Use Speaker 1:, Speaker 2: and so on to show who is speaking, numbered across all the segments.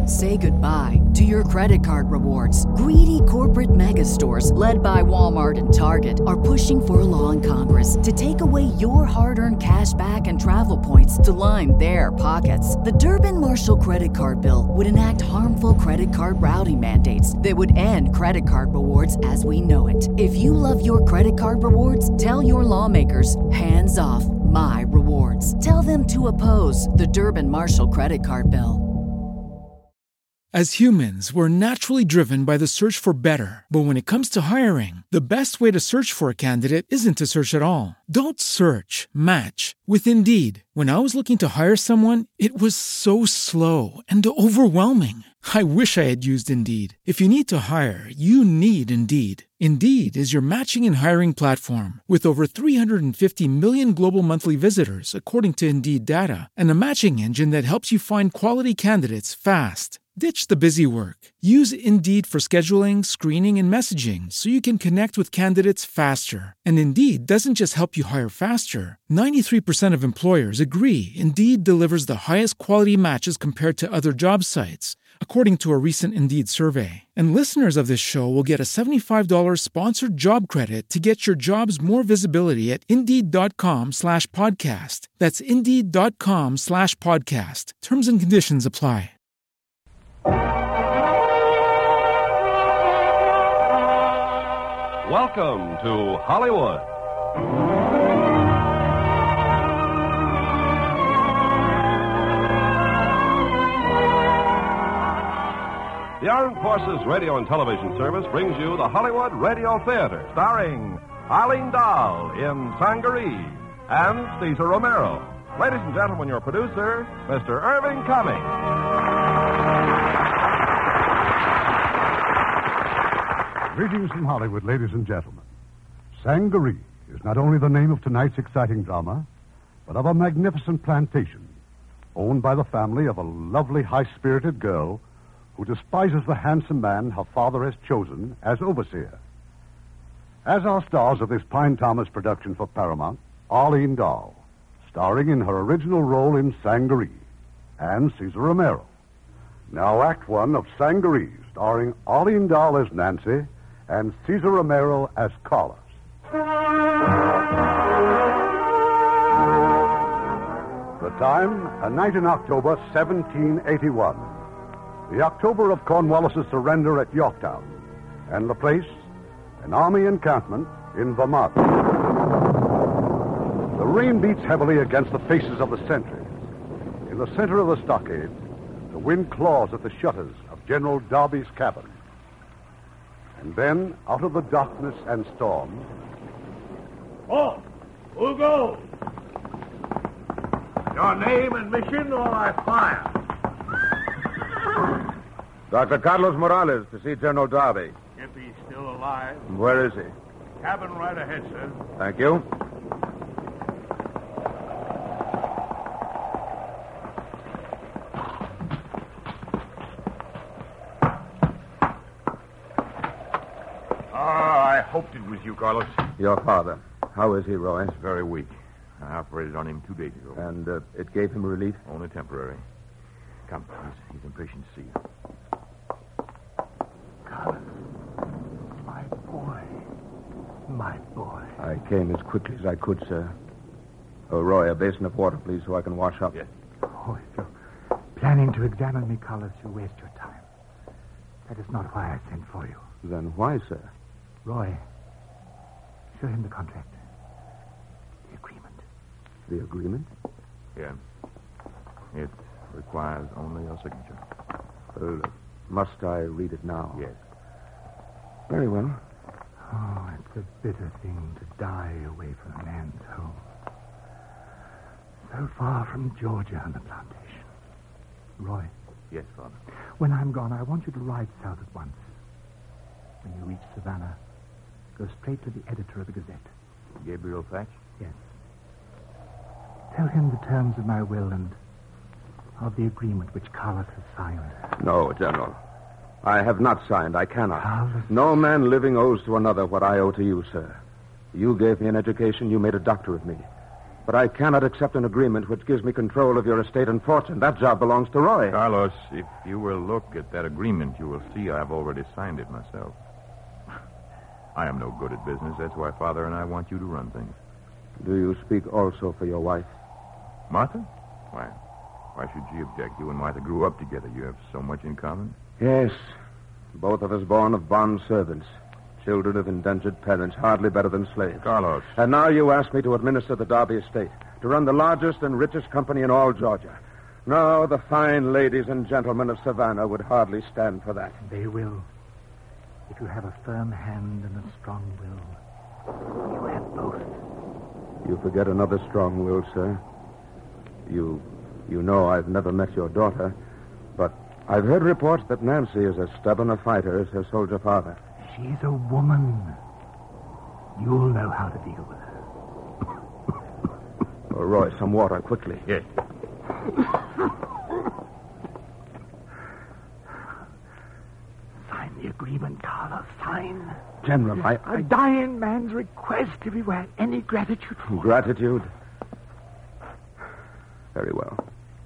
Speaker 1: Say goodbye to your credit card rewards. Greedy corporate mega stores, led by Walmart and Target, are pushing for a law in Congress to take away your hard-earned cash back and travel points to line their pockets. The Durbin-Marshall credit card bill would enact harmful credit card routing mandates that would end credit card rewards as we know it. If you love your credit card rewards, tell your lawmakers, hands off my rewards. Tell them to oppose the Durbin-Marshall credit card bill.
Speaker 2: As humans, we're naturally driven by the search for better. But when it comes to hiring, the best way to search for a candidate isn't to search at all. Don't search, match with Indeed. When I was looking to hire someone, it was so slow and overwhelming. I wish I had used Indeed. If you need to hire, you need Indeed. Indeed is your matching and hiring platform with over 350 million global monthly visitors, according to Indeed data, and a matching engine that helps you find quality candidates fast. Ditch the busy work. Use Indeed for scheduling, screening, and messaging so you can connect with candidates faster. And Indeed doesn't just help you hire faster. 93% of employers agree Indeed delivers the highest quality matches compared to other job sites, according to a recent Indeed survey. And listeners of this show will get a $75 sponsored job credit to get your jobs more visibility at Indeed.com/podcast. That's Indeed.com/podcast. Terms and conditions apply.
Speaker 3: Welcome to Hollywood. The Armed Forces Radio and Television Service brings you the Hollywood Radio Theater, starring Eileen Dahl in Sangaree and Cesar Romero. Ladies and gentlemen, your producer, Mr. Irving Cummings.
Speaker 4: Greetings from Hollywood, ladies and gentlemen. Sangaree is not only the name of tonight's exciting drama, but of a magnificent plantation owned by the family of a lovely, high-spirited girl who despises the handsome man her father has chosen as overseer. As our stars of this Pine Thomas production for Paramount, Eileen Dahl, starring in her original role in Sangaree, and Cesar Romero. Now Act One of Sangaree, starring Eileen Dahl as Nancy and Cesar Romero as Carlos. The time, a night in October 1781. The October of Cornwallis' surrender at Yorktown. And the place, an army encampment in Vermont. The rain beats heavily against the faces of the sentries. In the center of the stockade, the wind claws at the shutters of General Darby's cabin. And then, out of the darkness and storm...
Speaker 5: Oh, who goes? Your name and mission, or I fire.
Speaker 6: Dr. Carlos Morales to see General Darby.
Speaker 5: If he's still alive.
Speaker 6: Where is he?
Speaker 5: Cabin right ahead, sir.
Speaker 6: Thank you.
Speaker 5: I hoped it was you, Carlos.
Speaker 6: Your father. How is he, Roy?
Speaker 5: He's very weak. I operated on him 2 days ago.
Speaker 6: And it gave him relief?
Speaker 5: Only temporary. Come, he's impatient to see you.
Speaker 7: Carlos, my boy. My boy.
Speaker 6: I came as quickly as I could, sir. Oh, Roy, a basin of water, please, so I can wash up.
Speaker 5: Yes.
Speaker 7: Oh, if you're planning to examine me, Carlos, you waste your time. That is not why I sent for you.
Speaker 6: Then why, sir?
Speaker 7: Roy, show him the contract. The agreement.
Speaker 6: The agreement?
Speaker 5: Yeah. It requires only your signature.
Speaker 6: Must I read it now?
Speaker 5: Yes.
Speaker 6: Very well.
Speaker 7: Oh, it's a bitter thing to die away from a man's home. So far from Georgia and the plantation. Roy.
Speaker 5: Yes, Father.
Speaker 7: When I'm gone, I want you to ride south at once. When you reach Savannah, go straight to the editor of the Gazette.
Speaker 5: Gabriel Thatch?
Speaker 7: Yes. Tell him the terms of my will and of the agreement which Carlos has signed.
Speaker 6: No, General. I have not signed. I cannot.
Speaker 7: Carlos.
Speaker 6: No man living owes to another what I owe to you, sir. You gave me an education. You made a doctor of me. But I cannot accept an agreement which gives me control of your estate and fortune. That job belongs to Roy.
Speaker 5: Carlos, if you will look at that agreement, you will see I've already signed it myself. I am no good at business. That's why Father and I want you to run things.
Speaker 6: Do you speak also for your wife?
Speaker 5: Martha? Why should she object? You and Martha grew up together. You have so much in common.
Speaker 6: Yes. Both of us born of bond servants. Children of indentured parents, hardly better than slaves.
Speaker 5: Carlos.
Speaker 6: And now you ask me to administer the Derby estate, to run the largest and richest company in all Georgia. No, the fine ladies and gentlemen of Savannah would hardly stand for that.
Speaker 7: They will. If you have a firm hand and a strong will, you have both.
Speaker 6: You forget another strong will, sir. You know I've never met your daughter, but I've heard reports that Nancy is as stubborn a fighter as her soldier father.
Speaker 7: She's a woman. You'll know how to deal with her.
Speaker 6: Oh, Roy, some water, quickly.
Speaker 5: Yes.
Speaker 7: Sign the agreement, Carlos. Sign.
Speaker 6: General,
Speaker 7: A dying man's request if you had any gratitude for it.
Speaker 6: Gratitude? Very well.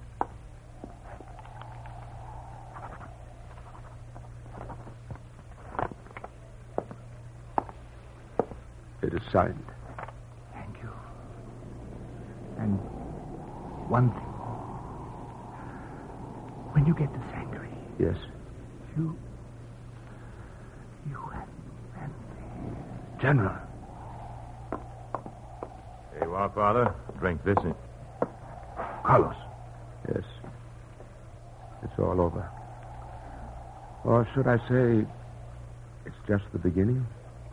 Speaker 6: It is signed.
Speaker 7: Thank you. And one thing more. When you get to Sangaree,
Speaker 6: Yes.
Speaker 7: you and Nancy. General.
Speaker 5: Hey, well, Father, drink this in.
Speaker 7: Carlos.
Speaker 6: Yes. It's all over. Or should I say, it's just the beginning?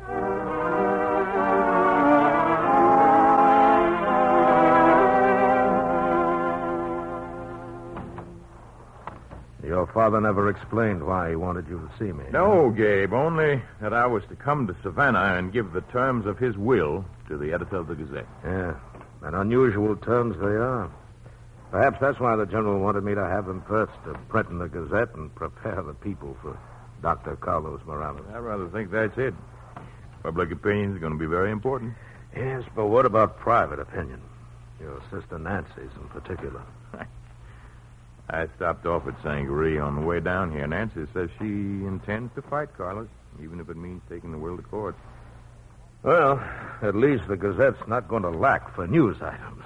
Speaker 8: Your father never explained why he wanted you to see me.
Speaker 5: No, Gabe, only that I was to come to Savannah and give the terms of his will to the editor of the Gazette.
Speaker 8: Yeah, and unusual terms they are. Perhaps that's why the general wanted me to have him first to print in the Gazette and prepare the people for Dr. Carlos Morales.
Speaker 5: I rather think that's it. Public opinion is going to be very important.
Speaker 8: Yes, but what about private opinion? Your sister Nancy's in particular.
Speaker 5: I stopped off at Sangaree on the way down here. Nancy says she intends to fight Carlos, even if it means taking the will to court.
Speaker 8: Well, at least the Gazette's not going to lack for news items.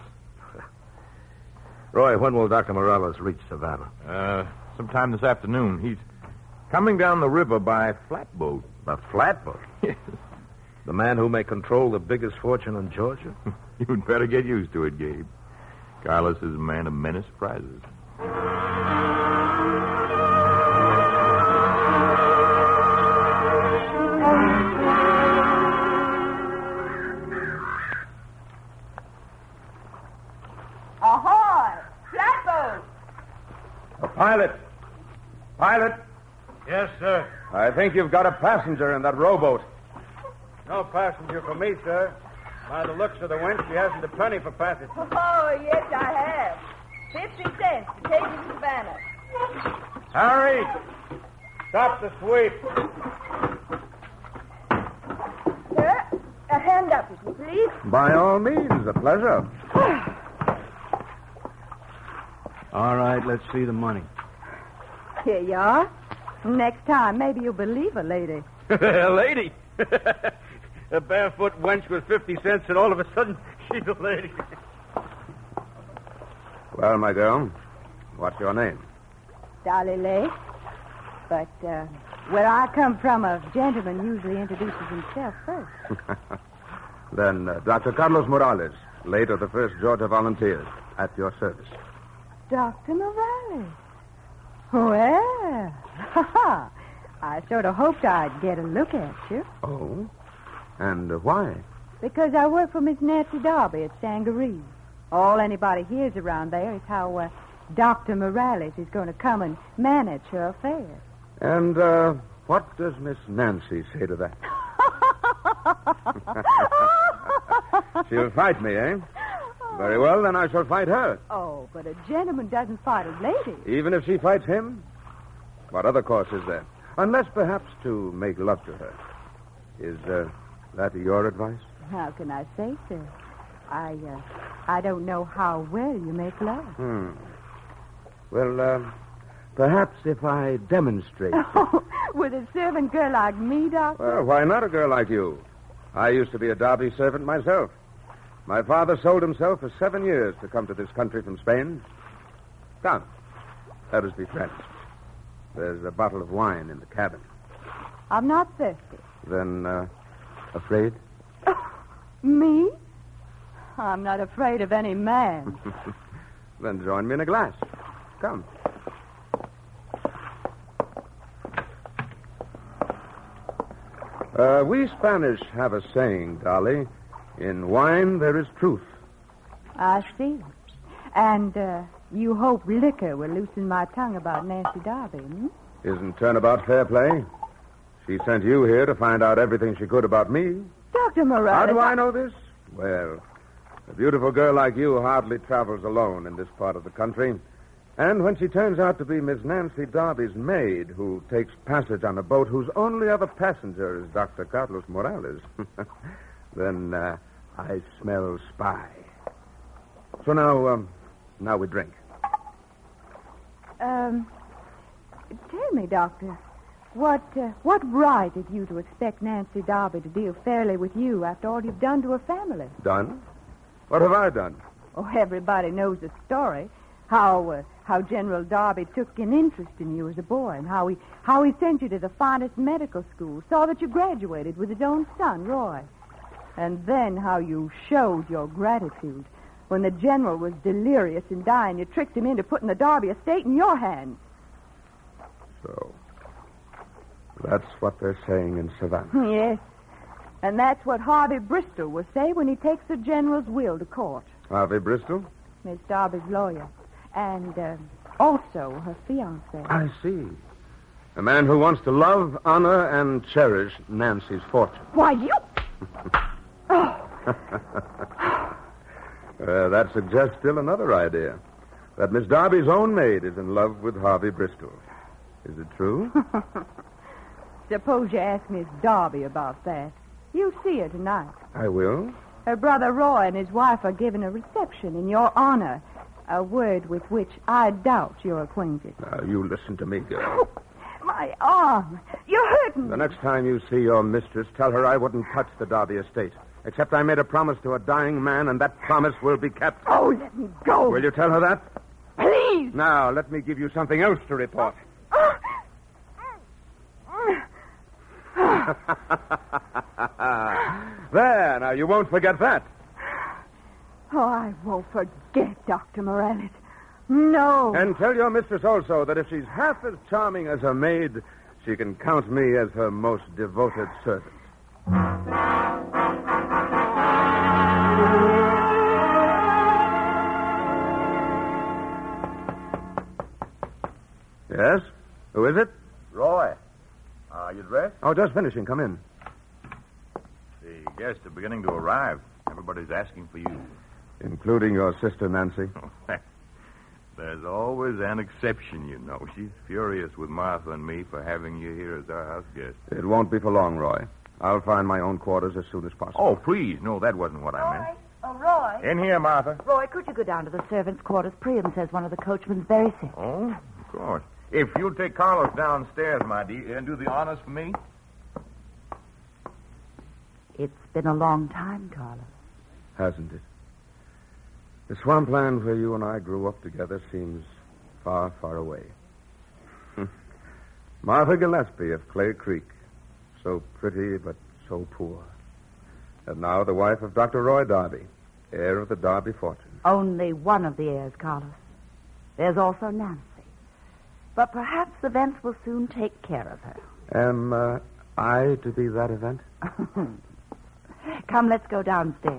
Speaker 8: Roy, when will Dr. Morales reach Savannah?
Speaker 5: Sometime this afternoon. He's coming down the river by flatboat.
Speaker 8: A flatboat?
Speaker 5: Yes.
Speaker 8: The man who may control the biggest fortune in Georgia?
Speaker 5: You'd better get used to it, Gabe. Carlos is a man of many surprises.
Speaker 9: Ahoy! Flatboat!
Speaker 6: Pilot!
Speaker 8: Yes, sir.
Speaker 6: I think you've got a passenger in that rowboat.
Speaker 8: No passenger for me, sir. By the looks of the wench, she hasn't a penny for passage.
Speaker 9: Oh, yes, I have. 50 cents to take you to Savannah.
Speaker 8: Harry! Stop the sweep.
Speaker 9: Sir, a hand up, if you please.
Speaker 6: By all means, a pleasure.
Speaker 8: All right, let's see the money.
Speaker 9: Here you are. Next time, maybe you'll believe a lady.
Speaker 8: A lady? A barefoot wench with 50 cents, and all of a sudden, she's a lady.
Speaker 6: Well, my girl, what's your name?
Speaker 9: Dolly Lake. But where I come from, a gentleman usually introduces himself first.
Speaker 6: Then Dr. Carlos Morales, late of the 1st Georgia Volunteers, at your service.
Speaker 9: Dr. Morales. Well, I sort of hoped I'd get a look at you.
Speaker 6: Oh? And why?
Speaker 9: Because I work for Miss Nancy Darby at Sangaree. All anybody hears around there is how Dr. Morales is going to come and manage her affairs.
Speaker 6: And what does Miss Nancy say to that? She'll fight me, eh? Very well, then I shall fight her.
Speaker 9: Oh, but a gentleman doesn't fight a lady.
Speaker 6: Even if she fights him? What other course is there? Unless perhaps to make love to her. Is that your advice?
Speaker 9: How can I say so? I don't know how well you make love.
Speaker 6: Well, perhaps if I demonstrate.
Speaker 9: With a servant girl like me, Doctor?
Speaker 6: Well, why not a girl like you? I used to be a Derby servant myself. My father sold himself for 7 years to come to this country from Spain. Come, let us be friends. There's a bottle of wine in the cabin.
Speaker 9: I'm not thirsty.
Speaker 6: Then, afraid?
Speaker 9: Me? I'm not afraid of any man.
Speaker 6: Then join me in a glass. Come. We Spanish have a saying, Dolly. In wine, there is truth.
Speaker 9: I see. And you hope liquor will loosen my tongue about Nancy Darby, hmm?
Speaker 6: Isn't turnabout fair play? She sent you here to find out everything she could about me.
Speaker 9: Dr. Morales...
Speaker 6: How do I know this? Well, a beautiful girl like you hardly travels alone in this part of the country. And when she turns out to be Miss Nancy Darby's maid, who takes passage on a boat whose only other passenger is Dr. Carlos Morales, then I smell spy. So now we drink.
Speaker 9: Tell me, Doctor, what right have you to expect Nancy Darby to deal fairly with you after all you've done to her family?
Speaker 6: Done? What have I done?
Speaker 9: Oh, everybody knows the story. How General Darby took an interest in you as a boy, and how he sent you to the finest medical school, saw that you graduated with his own son, Roy. And then how you showed your gratitude. When the general was delirious and dying, you tricked him into putting the Darby estate in your hands.
Speaker 6: So, that's what they're saying in Savannah.
Speaker 9: Yes. And that's what Harvey Bristol will say when he takes the general's will to court.
Speaker 6: Harvey Bristol?
Speaker 9: Miss Darby's lawyer. And also her fiancé.
Speaker 6: I see. A man who wants to love, honor, and cherish Nancy's fortune.
Speaker 9: Why, you...
Speaker 6: That suggests still another idea. That Miss Darby's own maid is in love with Harvey Bristol. Is it true?
Speaker 9: Suppose you ask Miss Darby about that. You'll see her tonight.
Speaker 6: I will.
Speaker 9: Her brother Roy and his wife are giving a reception in your honor. A word with which I doubt you're acquainted.
Speaker 6: Now, you listen to me, girl.
Speaker 9: My arm. You're hurting me.
Speaker 6: The next time you see your mistress, tell her I wouldn't touch the Darby estate. Except I made a promise to a dying man, and that promise will be kept.
Speaker 9: Oh, let me go.
Speaker 6: Will you tell her that?
Speaker 9: Please.
Speaker 6: Now, let me give you something else to report. There, now, you won't forget that.
Speaker 9: Oh, I won't forget, Dr. Morales. No.
Speaker 6: And tell your mistress also that if she's half as charming as her maid, she can count me as her most devoted servant. Yes? Who is it?
Speaker 5: Roy. Are you dressed?
Speaker 6: Oh, just finishing. Come in.
Speaker 5: The guests are beginning to arrive. Everybody's asking for you.
Speaker 6: Including your sister, Nancy.
Speaker 5: There's always an exception, you know. She's furious with Martha and me for having you here as our house guest.
Speaker 6: It won't be for long, Roy. I'll find my own quarters as soon as possible.
Speaker 5: Oh, please. No, that wasn't what I meant.
Speaker 10: Oh, Roy.
Speaker 5: In here, Martha.
Speaker 10: Roy, could you go down to the servants' quarters? Priam says one of the coachmen's very sick.
Speaker 5: Oh, of course. If you'll take Carlos downstairs, my dear, and do the honors for me.
Speaker 10: It's been a long time, Carlos.
Speaker 6: Hasn't it? The swampland where you and I grew up together seems far, far away. Martha Gillespie of Clay Creek. So pretty, but so poor. And now the wife of Dr. Roy Darby, heir of the Darby fortune.
Speaker 10: Only one of the heirs, Carlos. There's also Nancy. But perhaps events will soon take care of her.
Speaker 6: Am I to be that event?
Speaker 10: Come, let's go downstairs.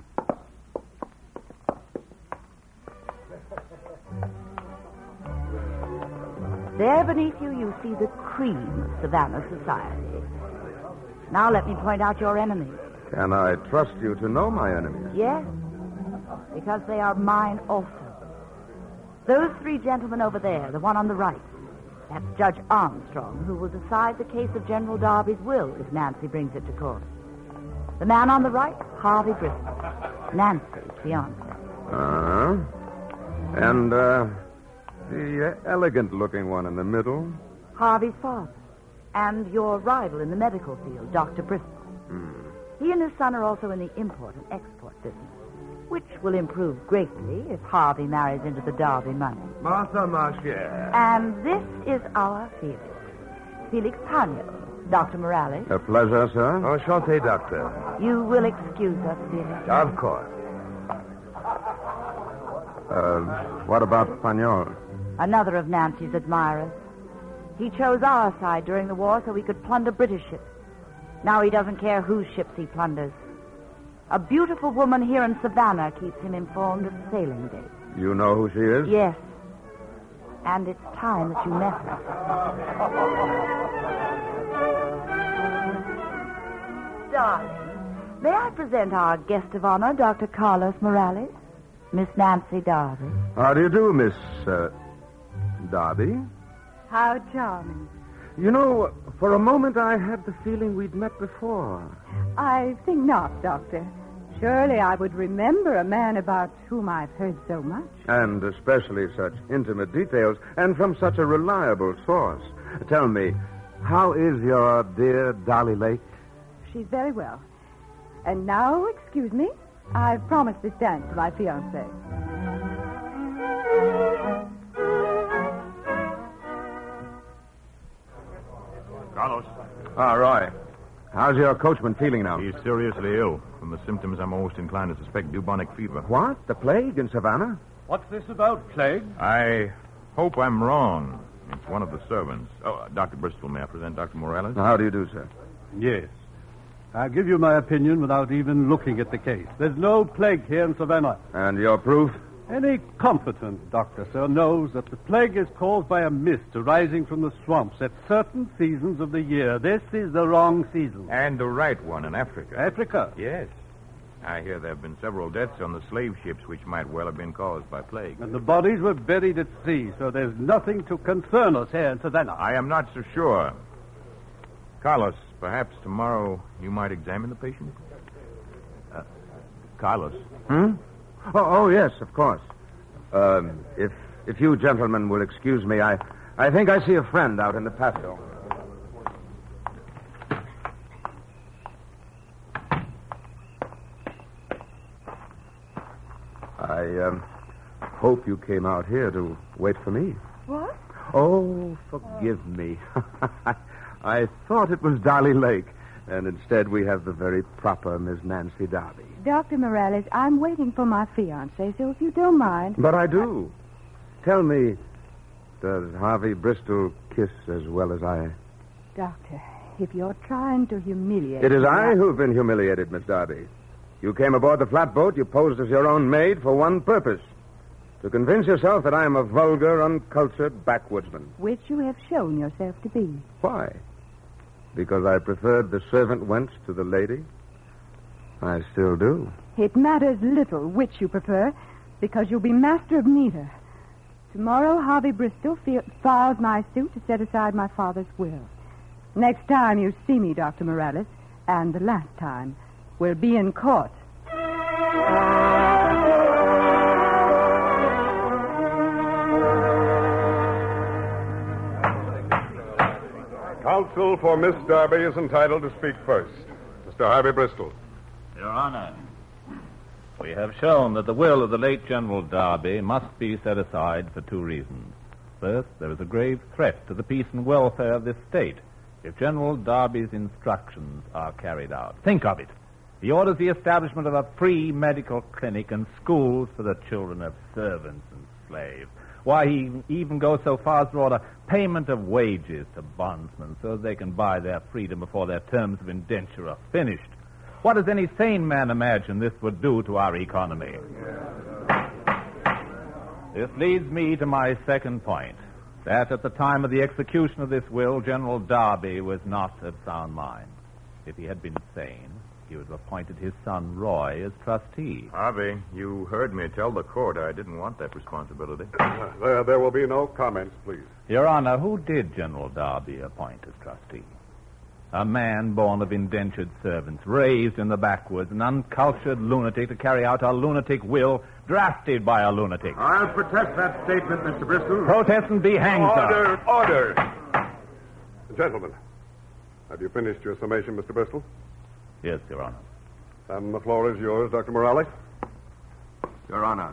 Speaker 10: There beneath you, you see the cream of Savannah society. Now let me point out your enemies.
Speaker 6: Can I trust you to know my enemies?
Speaker 10: Yes, because they are mine also. Those three gentlemen over there, the one on the right, that's Judge Armstrong, who will decide the case of General Darby's will if Nancy brings it to court. The man on the right, Harvey Bristol, Nancy's fiancé.
Speaker 6: And, the elegant-looking one in the middle?
Speaker 10: Harvey's father. And your rival in the medical field, Dr. Bristol. He and his son are also in the import and export business, which will improve greatly if Harvey marries into the Derby money.
Speaker 8: Martha Marchier.
Speaker 10: And this is our Felix. Felix Pagno, Dr. Morales.
Speaker 6: A pleasure, sir.
Speaker 8: Enchanté, Doctor.
Speaker 10: You will excuse us, Felix.
Speaker 8: Of course.
Speaker 6: What about Pagnol?
Speaker 10: Another of Nancy's admirers. He chose our side during the war so he could plunder British ships. Now he doesn't care whose ships he plunders. A beautiful woman here in Savannah keeps him informed of sailing dates.
Speaker 6: You know who she is?
Speaker 10: Yes. And it's time that you met her. Darling, may I present our guest of honor, Dr. Carlos Morales, Miss Nancy Darby.
Speaker 6: How do you do, Miss, Darby?
Speaker 9: How charming.
Speaker 6: You know, for a moment I had the feeling we'd met before.
Speaker 9: I think not, Doctor. Surely I would remember a man about whom I've heard so much.
Speaker 6: And especially such intimate details, and from such a reliable source. Tell me, how is your dear Dolly Lake?
Speaker 9: She's very well. And now, excuse me, I've promised this dance to my fiancé.
Speaker 5: Carlos.
Speaker 6: Roy. How's your coachman feeling now?
Speaker 5: He's seriously ill. From the symptoms, I'm almost inclined to suspect bubonic fever.
Speaker 6: What? The plague in Savannah?
Speaker 11: What's this about, plague?
Speaker 5: I hope I'm wrong. It's one of the servants. Oh, Dr. Bristol, may I present Dr. Morales?
Speaker 6: How do you do, sir?
Speaker 11: Yes. I'll give you my opinion without even looking at the case. There's no plague here in Savannah.
Speaker 6: And your proof?
Speaker 11: Any competent doctor, sir, knows that the plague is caused by a mist arising from the swamps at certain seasons of the year. This is the wrong season.
Speaker 5: And the right one in Africa.
Speaker 11: Africa?
Speaker 5: Yes. I hear there have been several deaths on the slave ships which might well have been caused by plague.
Speaker 11: And the bodies were buried at sea, so there's nothing to concern us here in Savannah.
Speaker 5: I am not so sure. Carlos, perhaps tomorrow you might examine the patient? Carlos.
Speaker 6: Oh, yes, of course. If you gentlemen will excuse me, I think I see a friend out in the patio. I hope you came out here to wait for me.
Speaker 9: What?
Speaker 6: Oh, forgive me. I thought it was Dolly Lake, and instead we have the very proper Miss Nancy Darby.
Speaker 9: Dr. Morales, I'm waiting for my fiancé, so if you don't mind...
Speaker 6: But I do. Tell me, does Harvey Bristol kiss as well as I?
Speaker 9: Doctor, if you're trying to humiliate...
Speaker 6: It is
Speaker 9: me,
Speaker 6: I who've been humiliated, Miss Darby. You came aboard the flatboat, you posed as your own maid for one purpose. To convince yourself that I am a vulgar, uncultured backwoodsman.
Speaker 9: Which you have shown yourself to be.
Speaker 6: Why? Because I preferred the servant wench to the lady? I still do.
Speaker 9: It matters little which you prefer, because you'll be master of neither. Tomorrow, Harvey Bristol files my suit to set aside my father's will. Next time you see me, Dr. Morales, and the last time, we'll be in court.
Speaker 3: Counsel for Miss Darby is entitled to speak first. Mr. Harvey Bristol.
Speaker 12: Your Honor, we have shown that the will of the late General Darby must be set aside for two reasons. First, there is a grave threat to the peace and welfare of this state if General Darby's instructions are carried out. Think of it. He orders the establishment of a free medical clinic and schools for the children of servants and slaves. Why, he even goes so far as to order payment of wages to bondsmen so they can buy their freedom before their terms of indenture are finished. What does any sane man imagine this would do to our economy? This leads me to my second point, that at the time of the execution of this will, General Darby was not of sound mind. If he had been sane, he would have appointed his son Roy as trustee.
Speaker 5: Harvey, you heard me tell the court I didn't want that responsibility.
Speaker 3: There will be no comments, please.
Speaker 12: Your Honor, who did General Darby appoint as trustee? A man born of indentured servants, raised in the backwoods, an uncultured lunatic to carry out a lunatic will, drafted by a lunatic.
Speaker 13: I'll protest that statement, Mr. Bristol.
Speaker 12: Protest and be hanged, sir.
Speaker 3: Order! Gentlemen, have you finished your summation, Mr. Bristol?
Speaker 12: Yes, Your Honor.
Speaker 3: And the floor is yours, Dr. Morales.
Speaker 6: Your Honor.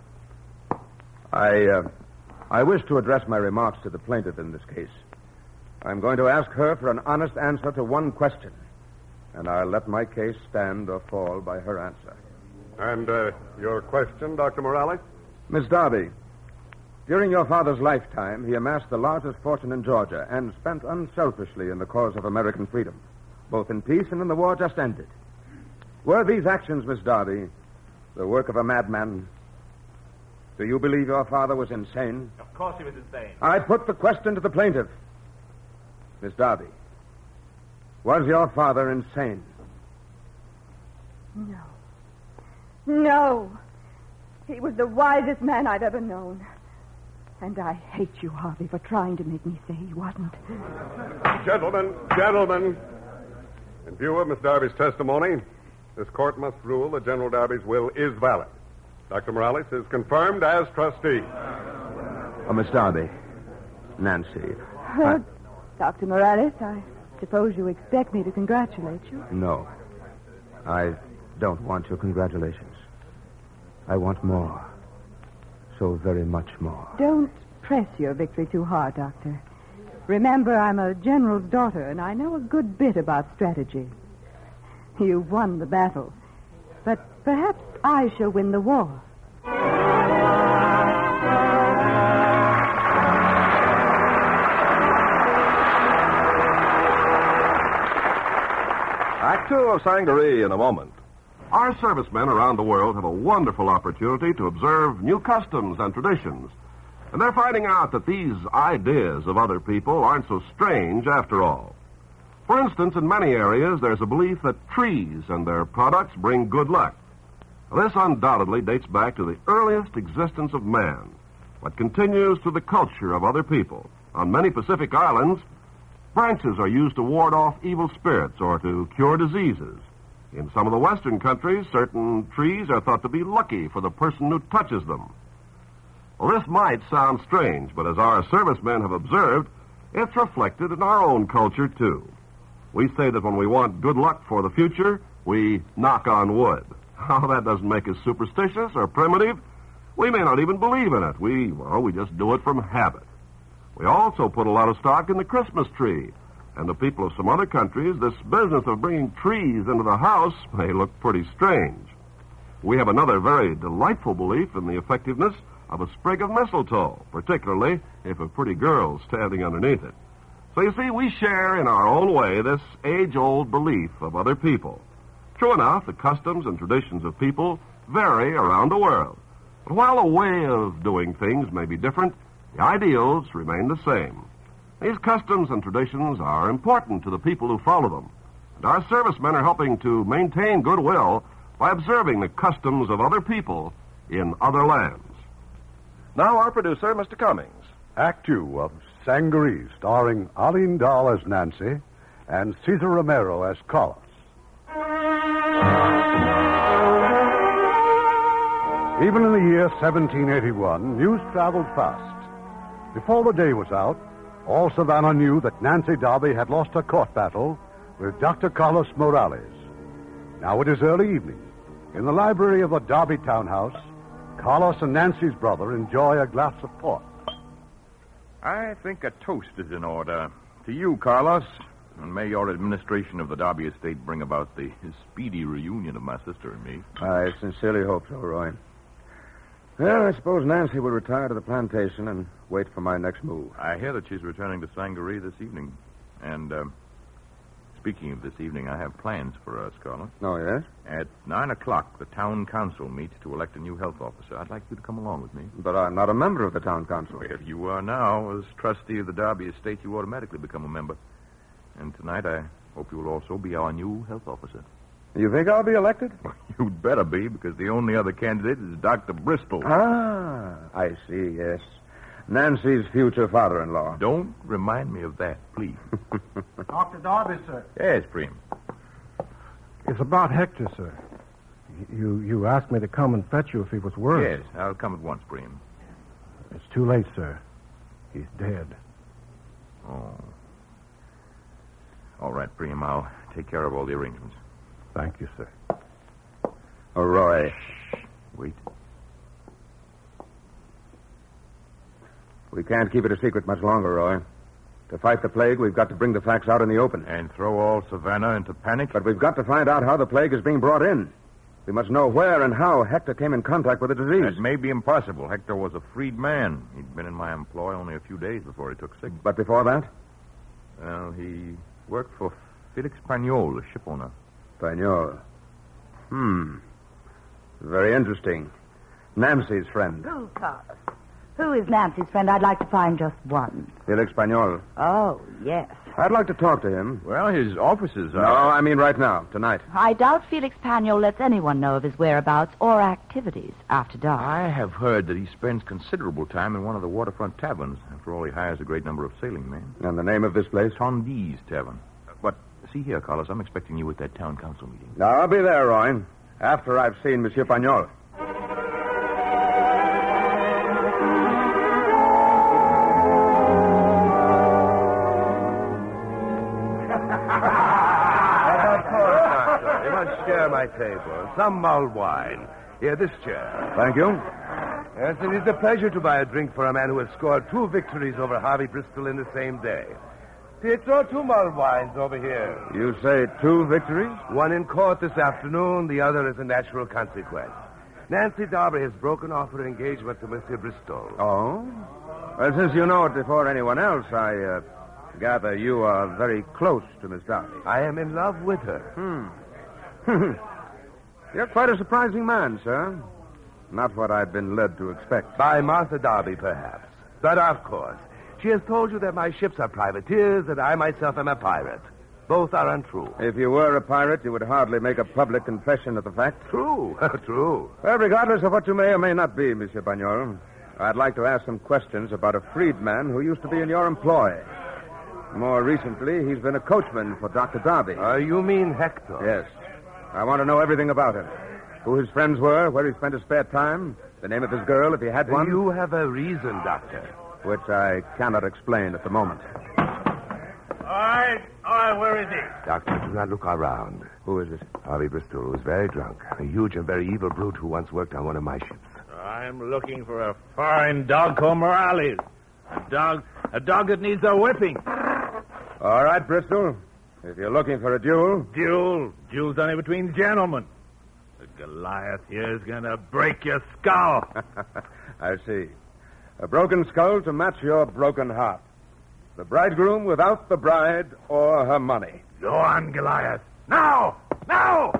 Speaker 6: I wish to address my remarks to the plaintiff in this case. I'm going to ask her for an honest answer to one question, and I'll let my case stand or fall by her answer.
Speaker 3: And your question, Dr. Morales?
Speaker 6: Miss Darby, during your father's lifetime, he amassed the largest fortune in Georgia and spent unselfishly in the cause of American freedom, both in peace and in the war just ended. Were these actions, Miss Darby, the work of a madman? Do you believe your father was insane?
Speaker 12: Of course he was insane.
Speaker 6: I put the question to the plaintiff. Miss Darby, was your father insane?
Speaker 9: No. No. He was the wisest man I've ever known. And I hate you, Harvey, for trying to make me say he wasn't.
Speaker 3: Gentlemen. In view of Miss Darby's testimony, this court must rule that General Darby's will is valid. Dr. Morales is confirmed as trustee.
Speaker 6: Miss Darby, Nancy.
Speaker 9: Dr. Morales, I suppose you expect me to congratulate you.
Speaker 6: No. I don't want your congratulations. I want more. So very much more.
Speaker 9: Don't press your victory too hard, Doctor. Remember, I'm a general's daughter, and I know a good bit about strategy. You've won the battle, but perhaps I shall win the war.
Speaker 3: Act 2 of Sangaree in a moment. Our servicemen around the world have a wonderful opportunity to observe new customs and traditions. And they're finding out that these ideas of other people aren't so strange after all. For instance, in many areas, there's a belief that trees and their products bring good luck. This undoubtedly dates back to the earliest existence of man, but continues through the culture of other people. On many Pacific islands, branches are used to ward off evil spirits or to cure diseases. In some of the Western countries, certain trees are thought to be lucky for the person who touches them. Well, this might sound strange, but as our servicemen have observed, it's reflected in our own culture, too. We say that when we want good luck for the future, we knock on wood. Oh, that doesn't make us superstitious or primitive. We may not even believe in it. We just do it from habit. We also put a lot of stock in the Christmas tree. And to people of some other countries, this business of bringing trees into the house may look pretty strange. We have another very delightful belief in the effectiveness of a sprig of mistletoe, particularly if a pretty girl's standing underneath it. So you see, we share in our own way this age-old belief of other people. True enough, the customs and traditions of people vary around the world. But while the way of doing things may be different, the ideals remain the same. These customs and traditions are important to the people who follow them. And our servicemen are helping to maintain goodwill by observing the customs of other people in other lands. Now our producer, Mr. Cummings.
Speaker 4: Act 2 of Sangaree, starring Arlene Dahl as Nancy and Cesar Romero as Carlos. Even in the year 1781, news traveled fast. Before the day was out, all Savannah knew that Nancy Darby had lost her court battle with Dr. Carlos Morales. Now it is early evening. In the library of the Darby townhouse, Carlos and Nancy's brother enjoy a glass of port.
Speaker 5: I think a toast is in order. To you, Carlos, and may your administration of the Darby estate bring about the speedy reunion of my sister and me.
Speaker 6: I sincerely hope so, Roy. Well, I suppose Nancy will retire to the plantation and wait for my next move.
Speaker 5: I hear that she's returning to Sangaree this evening. And, speaking of this evening, I have plans for us, Carlos.
Speaker 6: Oh, yes?
Speaker 5: At 9 o'clock, the town council meets to elect a new health officer. I'd like you to come along with me.
Speaker 6: But I'm not a member of the town council.
Speaker 5: Well, you are now. As trustee of the Darby estate, you automatically become a member. And tonight, I hope you will also be our new health officer.
Speaker 6: You think I'll be elected?
Speaker 5: You'd better be, because the only other candidate is Dr. Bristol.
Speaker 6: Ah, I see, yes. Nancy's future father-in-law.
Speaker 5: Don't remind me of that, please.
Speaker 13: Dr. Darby, sir.
Speaker 5: Yes, Preem.
Speaker 13: It's about Hector, sir. You asked me to come and fetch you if he was worse.
Speaker 5: Yes, I'll come at once, Preem.
Speaker 13: It's too late, sir. He's dead.
Speaker 5: Oh. All right, Preem. I'll take care of all the arrangements.
Speaker 13: Thank you, sir.
Speaker 6: Oh, Roy.
Speaker 5: Wait.
Speaker 6: We can't keep it a secret much longer, Roy. To fight the plague, we've got to bring the facts out in the open.
Speaker 5: And throw all Savannah into panic?
Speaker 6: But we've got to find out how the plague is being brought in. We must know where and how Hector came in contact with the disease.
Speaker 5: That may be impossible. Hector was a freed man. He'd been in my employ only a few days before he took sick.
Speaker 6: But before that?
Speaker 5: Well, he worked for Felix Pagnol, a ship owner.
Speaker 6: Pagnol. Very interesting. Nancy's friend.
Speaker 10: Who, Carlos? Who is Nancy's friend? I'd like to find just one.
Speaker 6: Felix Pagnol.
Speaker 10: Oh, yes.
Speaker 6: I'd like to talk to him.
Speaker 5: Well, his offices are...
Speaker 6: No, I mean right now, tonight.
Speaker 10: I doubt Felix Pagnol lets anyone know of his whereabouts or activities after dark.
Speaker 5: I have heard that he spends considerable time in one of the waterfront taverns. After all, he hires a great number of sailing men.
Speaker 6: And the name of this place?
Speaker 5: Tondy's Tavern. But see here, Carlos, I'm expecting you at that town council meeting.
Speaker 6: No, I'll be there, Roy. After I've seen Monsieur Pagnol.
Speaker 14: Share my table. Some mulled wine. Here, this chair.
Speaker 6: Thank you.
Speaker 14: Yes, it is a pleasure to buy a drink for a man who has scored 2 victories over Harvey Bristol in the same day. Pietro, 2 mulled wines over here.
Speaker 6: You say 2 victories?
Speaker 14: One in court this afternoon, the other is a natural consequence. Nancy Darby has broken off her engagement to Monsieur Bristol.
Speaker 6: Oh? Well, since you know it before anyone else, I gather you are very close to Miss Darby.
Speaker 14: I am in love with her.
Speaker 6: You're quite a surprising man, sir. Not what I'd been led to expect.
Speaker 14: By Martha Darby, perhaps. But, of course, she has told you that my ships are privateers and I myself am a pirate. Both are untrue.
Speaker 6: If you were a pirate, you would hardly make a public confession of the fact.
Speaker 14: True. True.
Speaker 6: Well, regardless of what you may or may not be, Monsieur Pagnol, I'd like to ask some questions about a freedman who used to be in your employ. More recently, he's been a coachman for Dr. Darby.
Speaker 14: You mean Hector?
Speaker 6: Yes. I want to know everything about him. Who his friends were, where he spent his spare time, the name of his girl, if he had one.
Speaker 14: You have a reason, Doctor.
Speaker 6: Which I cannot explain at the moment.
Speaker 13: All right, where is he?
Speaker 14: Doctor, do not look around.
Speaker 6: Who is it?
Speaker 14: Harvey Bristol, who was very drunk. A huge and very evil brute who once worked on one of my ships.
Speaker 12: I'm looking for a fine dog called Morales. A dog that needs a whipping.
Speaker 6: All right, Bristol. If you're looking for a duel...
Speaker 12: Duel's only between gentlemen. The Goliath here is going to break your skull.
Speaker 6: I see. A broken skull to match your broken heart. The bridegroom without the bride or her money.
Speaker 12: Go on, Goliath. Now! Now!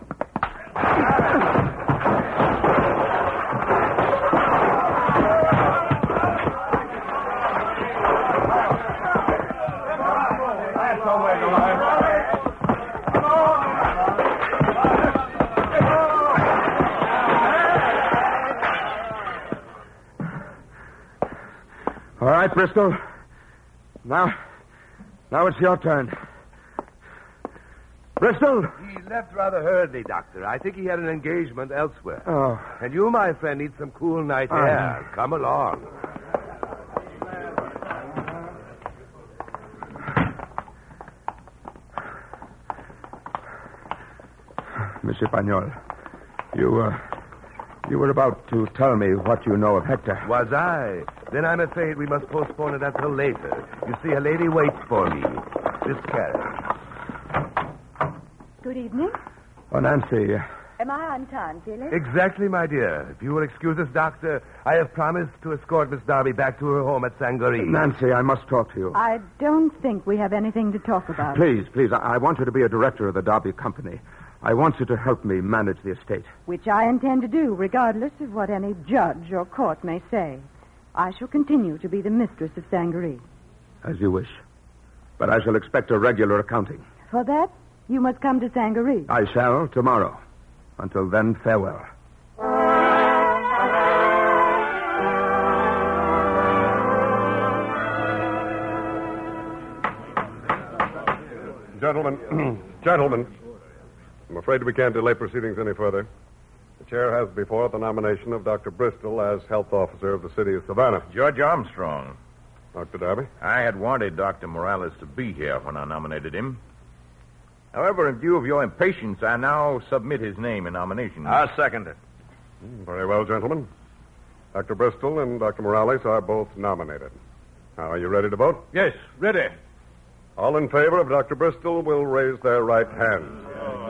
Speaker 6: All right, Bristol. Now it's your turn. Bristol!
Speaker 14: He left rather hurriedly, Doctor. I think he had an engagement elsewhere.
Speaker 6: Oh.
Speaker 14: And you, my friend, need some cool night air. Come along.
Speaker 6: Monsieur Pagnol, you were about to tell me what you know of Hector.
Speaker 14: Was I? Then I'm afraid we must postpone it until later. You see, a lady waits for me. This carriage.
Speaker 9: Good evening.
Speaker 6: Oh, Nancy.
Speaker 9: Am I on time, Felix?
Speaker 14: Exactly, my dear. If you will excuse us, Doctor, I have promised to escort Miss Darby back to her home at Sangaree.
Speaker 6: Nancy, I must talk to you.
Speaker 9: I don't think we have anything to talk about.
Speaker 6: Please, I want you to be a director of the Darby Company. I want you to help me manage the estate.
Speaker 9: Which I intend to do, regardless of what any judge or court may say. I shall continue to be the mistress of Sangaree.
Speaker 6: As you wish. But I shall expect a regular accounting.
Speaker 9: For that, you must come to Sangaree.
Speaker 6: I shall tomorrow. Until then, farewell.
Speaker 15: Gentlemen, I'm afraid we can't delay proceedings any further. The chair has before it the nomination of Dr. Bristol as health officer of the city of Savannah.
Speaker 5: Judge Armstrong.
Speaker 15: Dr. Darby?
Speaker 5: I had wanted Dr. Morales to be here when I nominated him. However, in view of your impatience, I now submit his name in nomination.
Speaker 8: I'll second it.
Speaker 15: Very well, gentlemen. Dr. Bristol and Dr. Morales are both nominated. Now, are you ready to vote?
Speaker 11: Yes, ready.
Speaker 15: All in favor of Dr. Bristol will raise their right hands.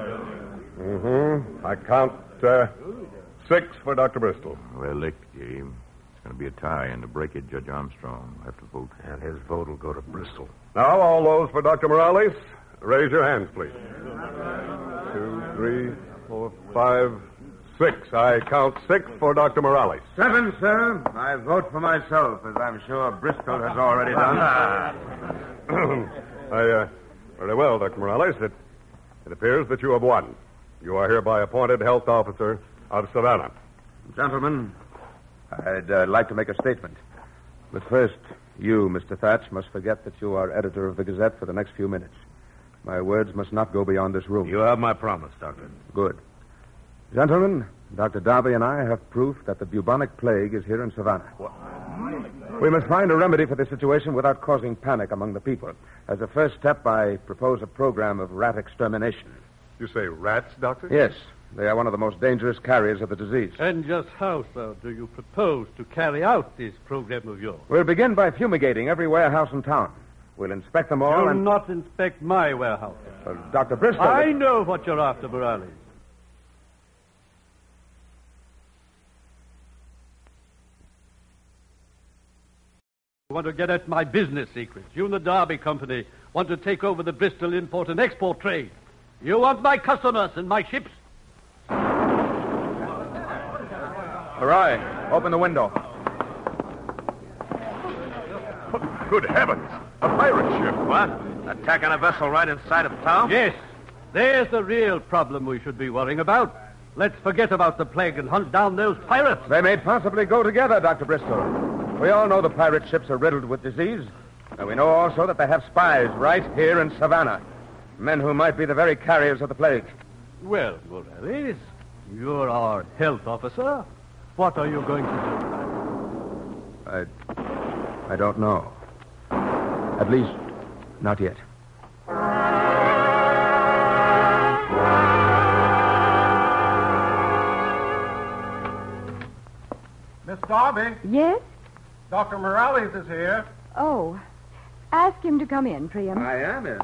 Speaker 15: I count 6 for Dr. Bristol.
Speaker 5: Well, look, James. It's going to be a tie, and to break it, Judge Armstrong will have to vote.
Speaker 8: And his vote will go to Bristol.
Speaker 15: Now, all those for Dr. Morales, raise your hands, please. 2, 3, 4, 5, 6. I count 6 for Dr. Morales.
Speaker 14: 7, sir. I vote for myself, as I'm sure Bristol has already done.
Speaker 15: Very well, Dr. Morales. It appears that you have won. You are hereby appointed health officer of Savannah.
Speaker 6: Gentlemen, I'd like to make a statement. But first, you, Mr. Thatch, must forget that you are editor of the Gazette for the next few minutes. My words must not go beyond this room.
Speaker 8: You have my promise, Doctor.
Speaker 6: Good. Gentlemen, Dr. Darby and I have proof that the bubonic plague is here in Savannah. What? We must find a remedy for the situation without causing panic among the people. As a first step, I propose a program of rat extermination.
Speaker 15: You say rats, Doctor?
Speaker 6: Yes. They are one of the most dangerous carriers of the disease.
Speaker 11: And just how, sir, do you propose to carry out this program of yours?
Speaker 6: We'll begin by fumigating every warehouse in town. We'll inspect them all
Speaker 11: Do not inspect my warehouse.
Speaker 6: Dr. Bristol...
Speaker 11: I know what you're after, Morales. You want to get at my business secrets. You and the Darby Company want to take over the Bristol import and export trade. You want my customers and my ships.
Speaker 6: Hooray. Open the window.
Speaker 5: Good heavens. A pirate ship.
Speaker 8: What? Attacking a vessel right inside of town?
Speaker 11: Yes. There's the real problem we should be worrying about. Let's forget about the plague and hunt down those pirates.
Speaker 6: They may possibly go together, Dr. Bristol. We all know the pirate ships are riddled with disease. And we know also that they have spies right here in Savannah. Men who might be the very carriers of the plague.
Speaker 11: Well, Morales, you're our health officer. What are you going to
Speaker 6: do? I don't know. At least, not yet.
Speaker 13: Miss Darby?
Speaker 9: Yes?
Speaker 13: Dr. Morales is here.
Speaker 9: Oh. Ask him to come in, Priam.
Speaker 6: I am in.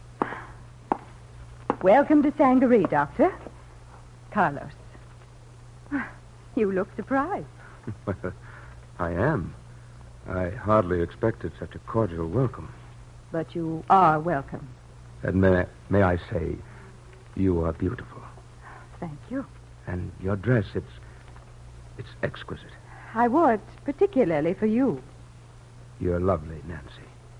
Speaker 9: Welcome to Sangaree, Doctor. Carlos. You look surprised.
Speaker 6: I am. I hardly expected such a cordial welcome.
Speaker 9: But you are welcome.
Speaker 6: And may I say, you are beautiful.
Speaker 9: Thank you.
Speaker 6: And your dress, it's exquisite.
Speaker 9: I wore it particularly for you.
Speaker 6: You're lovely, Nancy.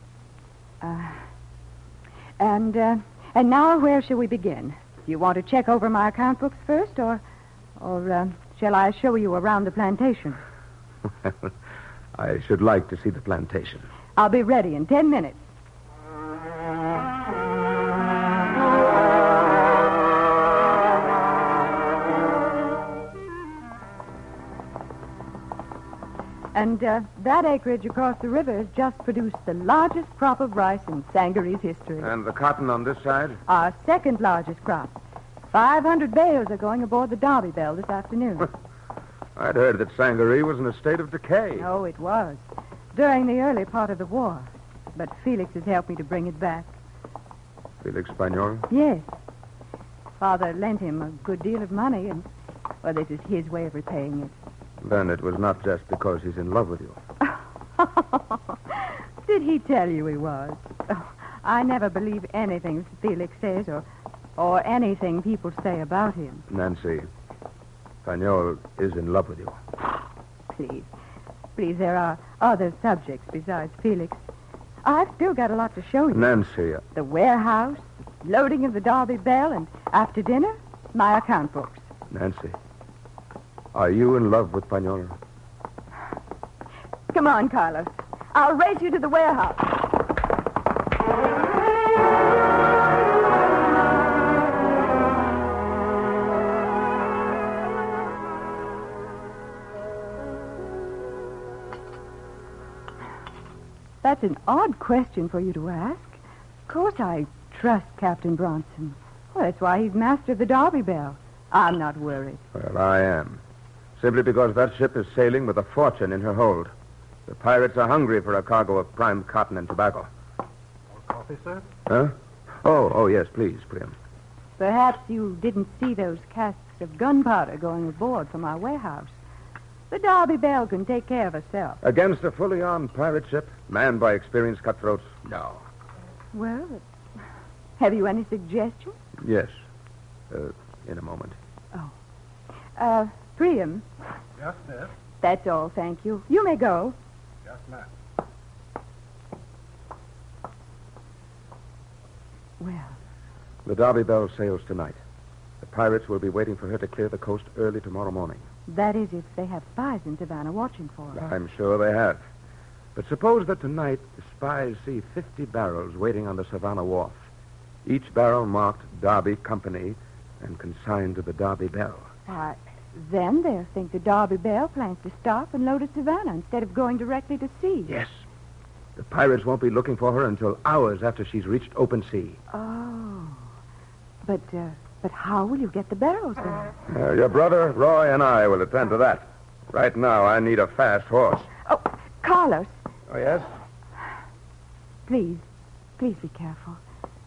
Speaker 9: And now where shall we begin? Do you want to check over my account books first, or shall I show you around the plantation?
Speaker 6: Well, I should like to see the plantation.
Speaker 9: I'll be ready in 10 minutes. And that acreage across the river has just produced the largest crop of rice in Sangaree's history.
Speaker 6: And the cotton on this side?
Speaker 9: Our second largest crop. 500 bales are going aboard the Darby Belle this afternoon.
Speaker 6: I'd heard that Sangaree was in a state of decay.
Speaker 9: Oh, it was. During the early part of the war. But Felix has helped me to bring it back.
Speaker 6: Felix Pagnol?
Speaker 9: Yes. Father lent him a good deal of money, and, well, this is his way of repaying it.
Speaker 6: Then it was not just because he's in love with you.
Speaker 9: Did he tell you he was? Oh, I never believe anything Felix says or anything people say about him.
Speaker 6: Nancy, Pagnol is in love with you.
Speaker 9: Please, there are other subjects besides Felix. I've still got a lot to show you.
Speaker 6: Nancy.
Speaker 9: The warehouse, loading of the Darby Belle, and after dinner, my account books.
Speaker 6: Nancy, are you in love with Pagnol?
Speaker 9: Come on, Carlos. I'll race you to the warehouse. That's an odd question for you to ask. Of course I trust Captain Bronson. Well, that's why he's master of the Derby Belle. I'm not worried.
Speaker 6: Well, I am. Simply because that ship is sailing with a fortune in her hold. The pirates are hungry for a cargo of prime cotton and tobacco.
Speaker 13: More coffee, sir?
Speaker 6: Huh? Oh, yes, please, Priam.
Speaker 9: Perhaps you didn't see those casks of gunpowder going aboard from our warehouse. The Derby Belle can take care of herself.
Speaker 6: Against a fully armed pirate ship, manned by experienced cutthroats? No.
Speaker 9: Well, have you any suggestions?
Speaker 6: Yes. In a moment.
Speaker 9: Oh. Priam.
Speaker 13: Yes, miss.
Speaker 9: That's all, thank you. You may go.
Speaker 13: Yes, ma'am.
Speaker 9: Well,
Speaker 6: The Derby Belle sails tonight. The pirates will be waiting for her to clear the coast early tomorrow morning.
Speaker 9: that is if they have spies in Savannah watching for her.
Speaker 6: I'm sure they have. But suppose that tonight the spies see 50 barrels waiting on the Savannah wharf. Each barrel marked Derby Company and consigned to the Derby Belle.
Speaker 9: Why, then they'll think the Derby Belle plans to stop and load at Savannah instead of going directly to sea.
Speaker 6: Yes. The pirates won't be looking for her until hours after she's reached open sea.
Speaker 9: Oh. But how will you get the barrels then?
Speaker 6: Your brother, Roy, and I will attend to that. Right now, I need a fast horse.
Speaker 9: Oh, Carlos.
Speaker 6: Oh, yes?
Speaker 9: Please be careful.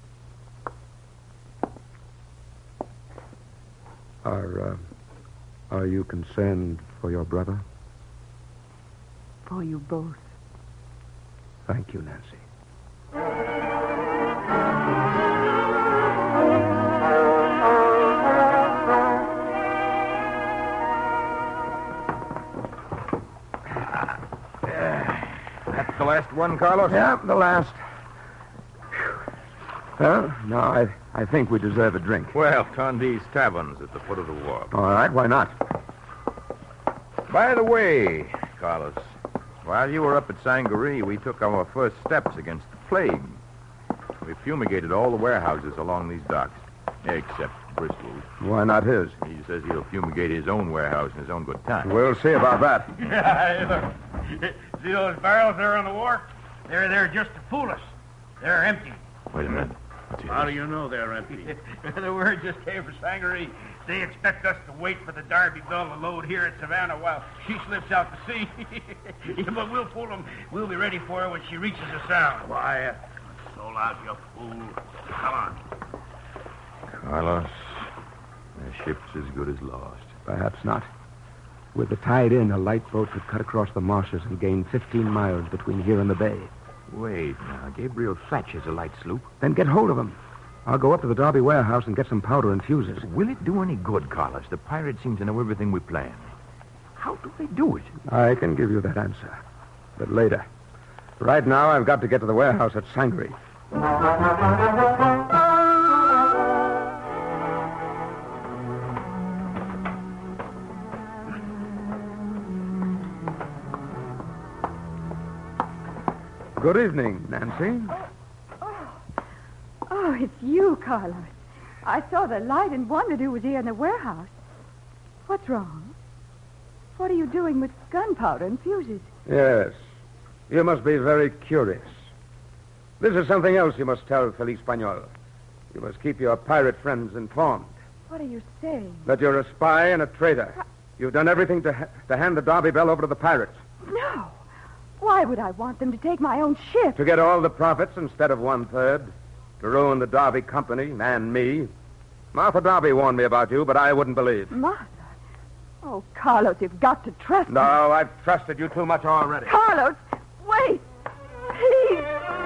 Speaker 6: Are you concerned for your brother?
Speaker 9: For you both.
Speaker 6: Thank you, Nancy.
Speaker 5: That's the last one, Carlos?
Speaker 6: Yeah, the last. Well, no, I think we deserve a drink.
Speaker 5: Well, Condee's Tavern's at the foot of the wharf.
Speaker 6: All right, why not?
Speaker 5: By the way, Carlos, while you were up at Sangaree, we took our first steps against the plague. We fumigated all the warehouses along these docks, except Bristol's.
Speaker 6: Why not his?
Speaker 5: He says he'll fumigate his own warehouse in his own good time.
Speaker 6: We'll see about that.
Speaker 16: Look, see those barrels there on the wharf? They're there just to fool us. They're empty.
Speaker 5: Wait a minute.
Speaker 16: How do you know they're empty? The word just came from Sangaree. They expect us to wait for the Derby Belle to load here at Savannah while she slips out to sea. Yeah, but we'll fool them. We'll be ready for her when she reaches the sound. Why, sold out, you fool. Come on.
Speaker 5: Carlos, the ship's as good as lost.
Speaker 6: Perhaps not. With the tide in, a light boat could cut across the marshes and gain 15 miles between here and the bay.
Speaker 5: Wait, now. Gabriel Fletch has a light sloop.
Speaker 6: Then get hold of him. I'll go up to the Derby warehouse and get some powder and fuses.
Speaker 5: Will it do any good, Carlos? The pirates seem to know everything we plan. How do they do it?
Speaker 6: I can give you that answer. But later. Right now, I've got to get to the warehouse at Sangaree. Good evening, Nancy.
Speaker 9: Oh, it's you, Carlos. I saw the light and wondered who was here in the warehouse. What's wrong? What are you doing with gunpowder and fuses?
Speaker 6: Yes. You must be very curious. This is something else you must tell Feliz Español. You must keep your pirate friends informed.
Speaker 9: What are you saying?
Speaker 6: That you're a spy and a traitor. You've done everything to hand the Derby Belle over to the pirates.
Speaker 9: No. Why would I want them to take my own ship?
Speaker 6: To get all the profits instead of 1/3. To ruin the Derby Company and me. Martha Derby warned me about you, but I wouldn't believe.
Speaker 9: Martha? Oh, Carlos, you've got to trust me.
Speaker 6: No, I've trusted you too much already.
Speaker 9: Carlos, wait. Please.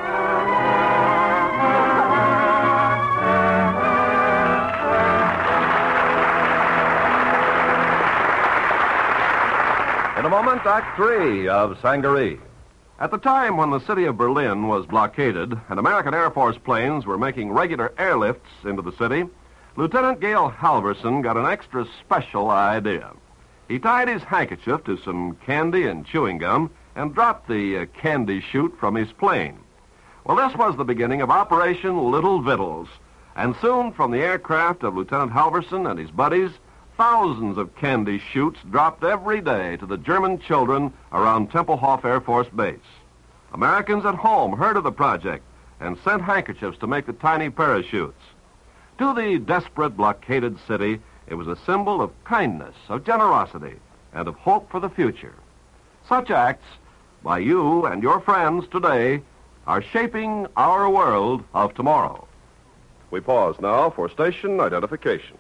Speaker 3: In a moment, Act 3 of Sangaree. At the time when the city of Berlin was blockaded and American Air Force planes were making regular airlifts into the city, Lieutenant Gale Halverson got an extra special idea. He tied his handkerchief to some candy and chewing gum and dropped the candy chute from his plane. Well, this was the beginning of Operation Little Vittles, and soon from the aircraft of Lieutenant Halverson and his buddies, thousands of candy chutes dropped every day to the German children around Tempelhof Air Force Base. Americans at home heard of the project and sent handkerchiefs to make the tiny parachutes. To the desperate, blockaded city, it was a symbol of kindness, of generosity, and of hope for the future. Such acts, by you and your friends today, are shaping our world of tomorrow. We pause now for station identification.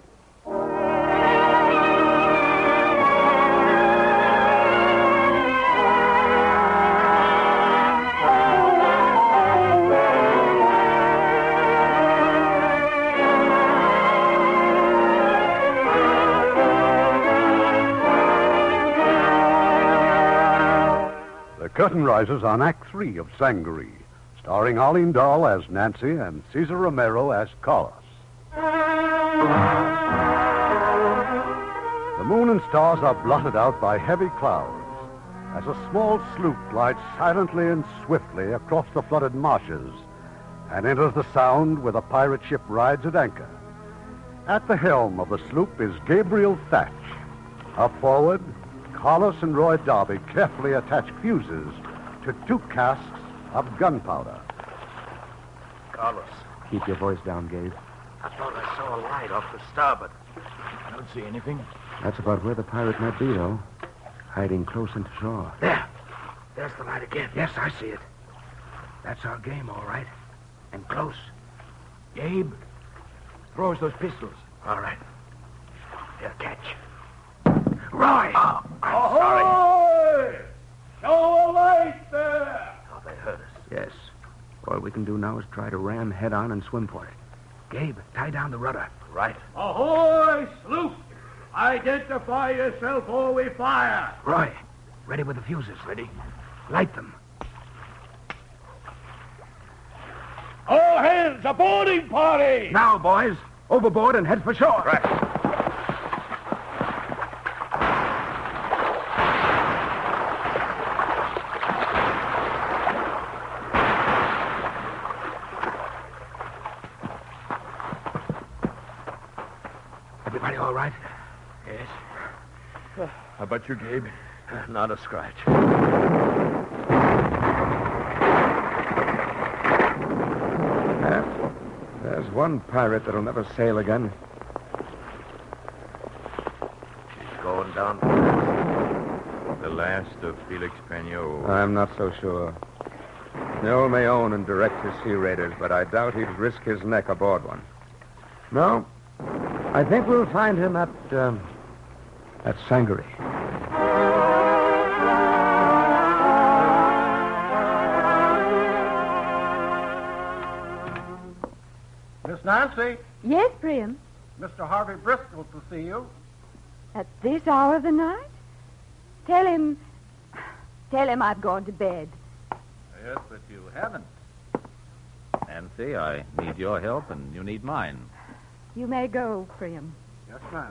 Speaker 4: The curtain rises on Act 3 of Sangaree, starring Arlene Dahl as Nancy and Cesar Romero as Carlos. The moon and stars are blotted out by heavy clouds as a small sloop glides silently and swiftly across the flooded marshes and enters the Sound where the pirate ship rides at anchor. At the helm of the sloop is Gabriel Thatch. Up forward, Carlos and Roy Darby carefully attach fuses to 2 casks of gunpowder.
Speaker 8: Carlos.
Speaker 6: Keep your voice down, Gabe.
Speaker 8: I thought I saw a light off the starboard. I don't see anything.
Speaker 6: That's about where the pirate might be, though. Hiding close into shore.
Speaker 8: There. There's the light again. Yes, I see it. That's our game, all right. And close. Gabe, throw us those pistols. All right. Here, catch. Roy! Oh, I'm sorry.
Speaker 16: No light there!
Speaker 8: Oh, they hurt us.
Speaker 6: Yes. All we can do now is try to ram head on and swim for it.
Speaker 8: Gabe, tie down the rudder. Right.
Speaker 16: Ahoy, sloop! Identify yourself or we fire.
Speaker 8: Roy, ready with the fuses. Ready. Light them.
Speaker 16: All hands, a boarding party!
Speaker 8: Now, boys, overboard and head for shore. Right. Everybody all right? Yes. How about you, Gabe? Not a scratch.
Speaker 6: There's one pirate that'll never sail again.
Speaker 8: She's going down. The last of Felix Pagnot.
Speaker 6: I'm not so sure. Noel may own and direct his sea raiders, but I doubt he'd risk his neck aboard one. No, I think we'll find him at Sangaree.
Speaker 13: Miss Nancy,
Speaker 9: Yes, Priam.
Speaker 13: Mr. Harvey Bristol to see you.
Speaker 9: At this hour of the night? Tell him I've gone to bed.
Speaker 12: Yes, but you haven't. Nancy, I need your help, and you need mine.
Speaker 9: You may go, Priam.
Speaker 13: Yes, ma'am.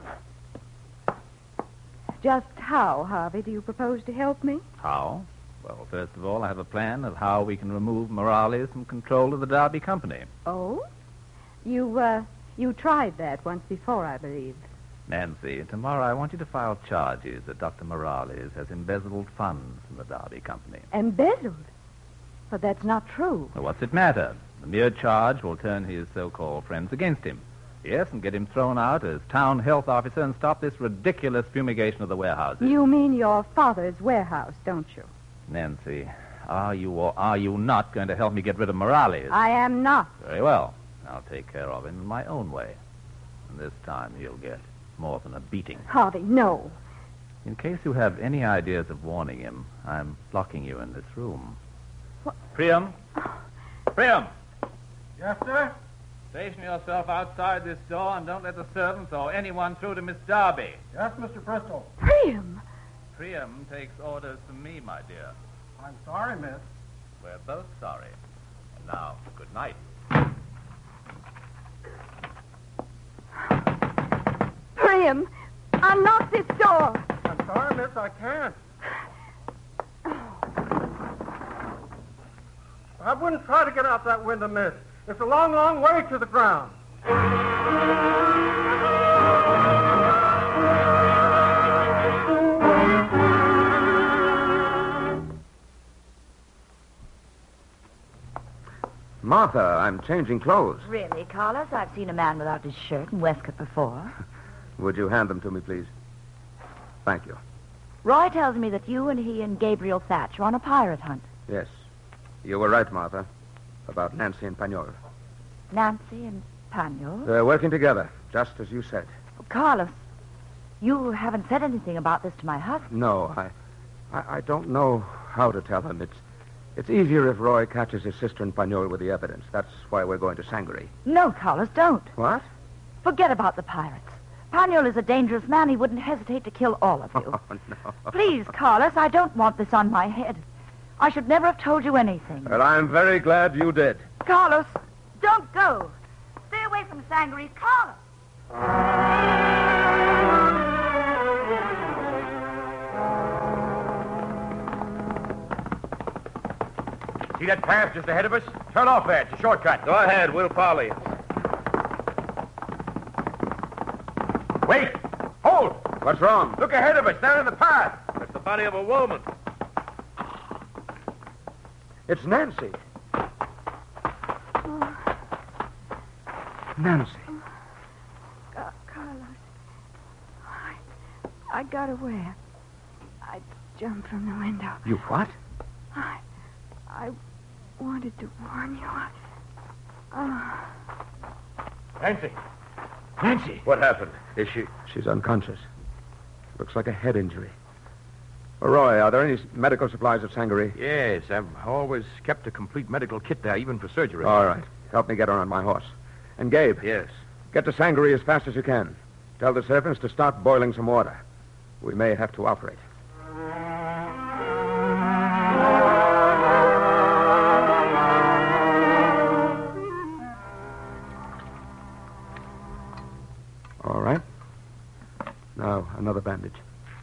Speaker 9: Just how, Harvey, do you propose to help me?
Speaker 12: How? Well, first of all, I have a plan of how we can remove Morales from control of the Derby Company.
Speaker 9: Oh? You tried that once before, I believe.
Speaker 12: Nancy, tomorrow I want you to file charges that Dr. Morales has embezzled funds from the Derby Company.
Speaker 9: Embezzled? But that's not true.
Speaker 12: Well, what's it matter? The mere charge will turn his so-called friends against him. Yes, and get him thrown out as town health officer and stop this ridiculous fumigation of the warehouses.
Speaker 9: You mean your father's warehouse, don't you?
Speaker 12: Nancy, are you or are you not going to help me get rid of Morales?
Speaker 9: I am not.
Speaker 12: Very well. I'll take care of him in my own way. And this time he'll get more than a beating.
Speaker 9: Harvey, no.
Speaker 12: In case you have any ideas of warning him, I'm locking you in this room.
Speaker 9: What?
Speaker 12: Priam? Priam!
Speaker 13: Yes, sir?
Speaker 12: Station yourself outside this door and don't let the servants or anyone through to Miss Darby.
Speaker 13: Yes, Mr. Bristol.
Speaker 9: Priam!
Speaker 12: Priam takes orders from me, my dear.
Speaker 13: I'm sorry, miss.
Speaker 12: We're both sorry. Now, good night.
Speaker 9: Priam, unlock this door.
Speaker 13: I'm sorry, miss, I can't. I wouldn't try to get out that window, miss. It's a long, long way to the ground.
Speaker 6: Martha, I'm changing clothes.
Speaker 10: Really, Carlos? I've seen a man without his shirt and waistcoat before.
Speaker 6: Would you hand them to me, please? Thank you.
Speaker 10: Roy tells me that you and he and Gabriel Thatch are on a pirate hunt.
Speaker 6: Yes. You were right, Martha, about Nancy and Pagnol.
Speaker 10: Nancy and Pagnol?
Speaker 6: They're working together, just as you said.
Speaker 10: Carlos, you haven't said anything about this to my husband.
Speaker 6: No, I don't know how to tell him. It's easier if Roy catches his sister and Pagnol with the evidence. That's why we're going to Sangaree.
Speaker 10: No, Carlos, don't.
Speaker 6: What?
Speaker 10: Forget about the pirates. Pagnol is a dangerous man. He wouldn't hesitate to kill all of you.
Speaker 6: Oh, no.
Speaker 10: Please, Carlos, I don't want this on my head. I should never have told you anything.
Speaker 15: Well, I'm very glad you did.
Speaker 10: Carlos, don't go. Stay away from Sangaree. Carlos!
Speaker 5: See that path just ahead of us? Turn off there. It's a shortcut.
Speaker 14: Go ahead. We'll follow you.
Speaker 5: Wait! Hold!
Speaker 6: What's wrong?
Speaker 5: Look ahead of us, down in the path.
Speaker 14: That's the body of a woman.
Speaker 6: It's Nancy. Nancy.
Speaker 9: Carlos, I got away. I jumped from the window.
Speaker 6: You what?
Speaker 9: I wanted to warn you.
Speaker 5: Nancy. Nancy.
Speaker 14: What happened? Is she...
Speaker 6: She's unconscious. Looks like a head injury. Roy, are there any medical supplies at Sangaree?
Speaker 5: Yes, I've always kept a complete medical kit there, even for surgery.
Speaker 6: All right. Help me get her on my horse. And Gabe.
Speaker 14: Yes.
Speaker 6: Get to Sangaree as fast as you can. Tell the servants to start boiling some water. We may have to operate. All right. Now, another bandage.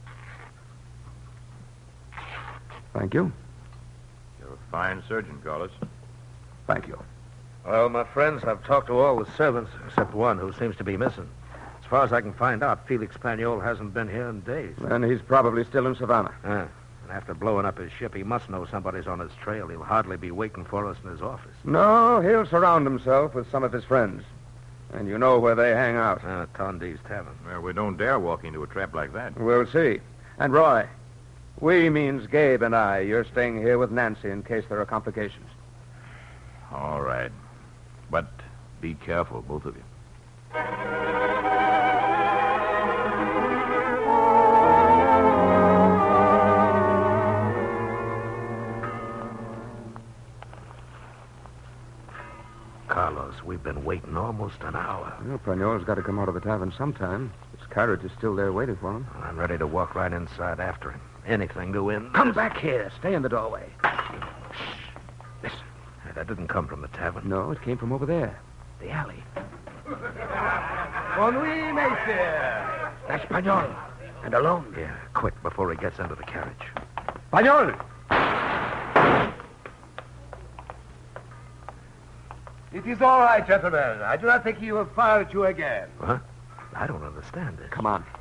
Speaker 6: Thank you.
Speaker 5: You're a fine surgeon, Carlos.
Speaker 6: Thank you.
Speaker 14: Well, my friends, I've talked to all the servants except one who seems to be missing. As far as I can find out, Felix Pagnol hasn't been here in days.
Speaker 6: Then he's probably still in Savannah.
Speaker 14: And after blowing up his ship, he must know somebody's on his trail. He'll hardly be waiting for us in his office.
Speaker 6: No, he'll surround himself with some of his friends. And you know where they hang out.
Speaker 14: Tondi's Tavern.
Speaker 5: Well, we don't dare walk into a trap like that.
Speaker 6: We'll see. And Roy, we means Gabe and I. You're staying here with Nancy in case there are complications.
Speaker 12: All right. But be careful, both of you.
Speaker 14: Carlos, we've been waiting almost an hour.
Speaker 6: Well, Pagnol's got to come out of the tavern sometime. His carriage is still there waiting for him.
Speaker 14: I'm ready to walk right inside after him. Anything to win.
Speaker 6: Come back here. Stay in the doorway.
Speaker 14: Listen. That didn't come from the tavern.
Speaker 6: No, it came from over there. The alley.
Speaker 14: Bon nuit, messieurs. That's Pagnol. And alone. Yeah, quick, before he gets into the carriage.
Speaker 6: Pagnol!
Speaker 14: It is all right, gentlemen. I do not think he will fire at you again. What? I don't understand this.
Speaker 6: Come on.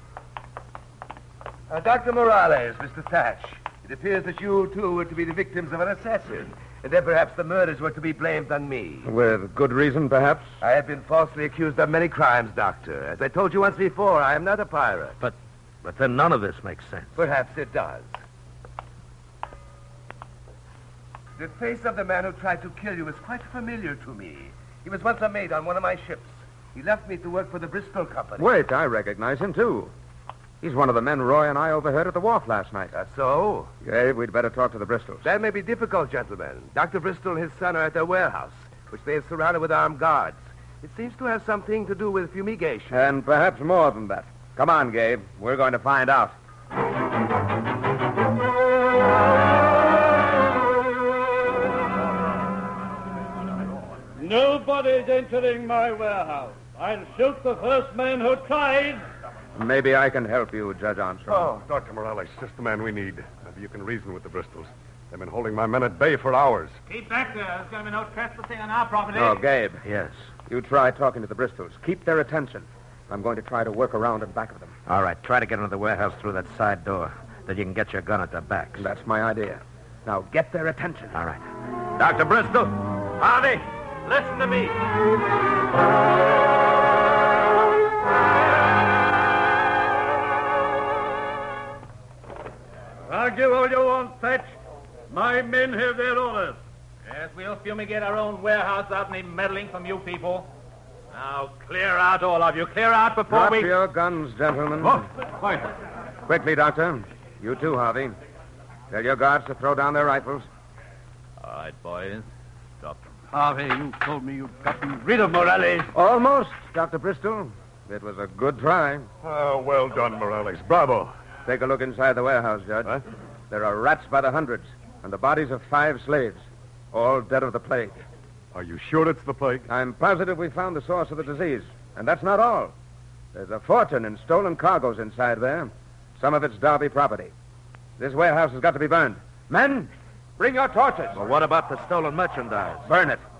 Speaker 14: Dr. Morales, Mr. Thatch. It appears that you, too, were to be the victims of an assassin. And then perhaps the murders were to be blamed on me.
Speaker 6: With good reason, perhaps?
Speaker 14: I have been falsely accused of many crimes, Doctor. As I told you once before, I am not a pirate. But then none of this makes sense. Perhaps it does. The face of the man who tried to kill you is quite familiar to me. He was once a mate on one of my ships. He left me to work for the Bristol Company.
Speaker 6: Wait, I recognize him, too. He's one of the men Roy and I overheard at the wharf last night.
Speaker 14: That's so?
Speaker 6: Gabe, we'd better talk to the Bristols.
Speaker 14: That may be difficult, gentlemen. Dr. Bristol and his son are at their warehouse, which they have surrounded with armed guards. It seems to have something to do with fumigation.
Speaker 6: And perhaps more than that. Come on, Gabe. We're going to find out.
Speaker 11: Nobody's entering my warehouse. I'll shoot the first man who tries.
Speaker 6: Maybe I can help you, Judge Armstrong.
Speaker 15: Oh, Dr. Morales, just the man we need. Maybe you can reason with the Bristols. They've been holding my men at bay for hours.
Speaker 16: Keep back there. There's going to be no trespassing on our property.
Speaker 6: Oh, Gabe.
Speaker 14: Yes?
Speaker 6: You try talking to the Bristols. Keep their attention. I'm going to try to work around and back of them.
Speaker 14: All right, try to get into the warehouse through that side door. Then you can get your gun at their backs.
Speaker 6: That's my idea. Now, get their attention.
Speaker 14: All right.
Speaker 5: Dr. Bristol. Harvey.
Speaker 12: Listen to me.
Speaker 11: Argue all you want, Fetch. My men have their orders.
Speaker 12: Yes, we'll fumigate our own warehouse without any meddling from you people. Now, clear out, all of you. Clear out before
Speaker 6: Drop your guns, gentlemen.
Speaker 12: Quiet.
Speaker 6: Quickly, Doctor. You too, Harvey. Tell your guards to throw down their rifles.
Speaker 12: All right, boys. Stop.
Speaker 11: Harvey, you told me you'd gotten rid of Morales.
Speaker 6: Almost, Dr. Bristol. It was a good try.
Speaker 15: Oh, well done, Morales. Bravo.
Speaker 6: Take a look inside the warehouse, Judge.
Speaker 15: Huh?
Speaker 6: There are rats by the hundreds, and the bodies of 5 slaves, all dead of the plague.
Speaker 15: Are you sure it's the plague?
Speaker 6: I'm positive we found the source of the disease. And that's not all. There's a fortune in stolen cargoes inside there. Some of it's Derby property. This warehouse has got to be burned. Men, bring your torches.
Speaker 8: Well, what about the stolen merchandise?
Speaker 6: Burn it.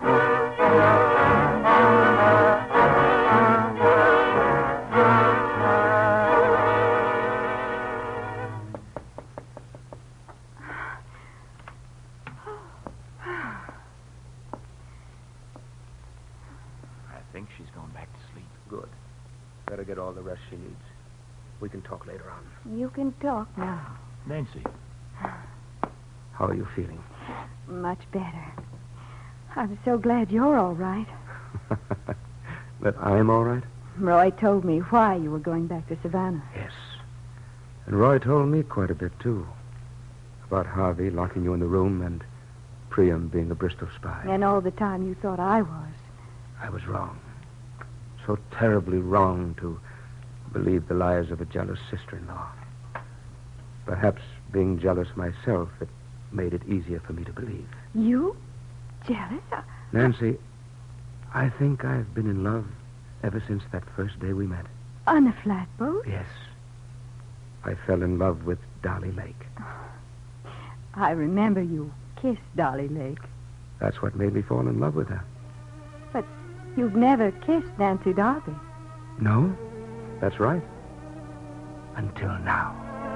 Speaker 8: I think she's going back to sleep.
Speaker 6: Good. Better get all the rest she needs. We can talk later on.
Speaker 9: You can talk now.
Speaker 8: Nancy.
Speaker 6: How are you feeling?
Speaker 9: Much better. I'm so glad you're all right.
Speaker 6: That I'm all right?
Speaker 9: Roy told me why you were going back to Savannah.
Speaker 6: Yes. And Roy told me quite a bit, too. About Harvey locking you in the room and Priam being a Bristol spy.
Speaker 9: And all the time you thought I was.
Speaker 6: I was wrong. So terribly wrong to believe the lies of a jealous sister-in-law. Perhaps being jealous myself, it made it easier for me to believe.
Speaker 9: You? Jealous?
Speaker 6: Nancy, I think I've been in love ever since that first day we met.
Speaker 9: On a flatboat?
Speaker 6: Yes. I fell in love with Dolly Lake.
Speaker 9: I remember you kissed Dolly Lake.
Speaker 6: That's what made me fall in love with her.
Speaker 9: But you've never kissed Nancy Darby.
Speaker 6: No, that's right. Until now.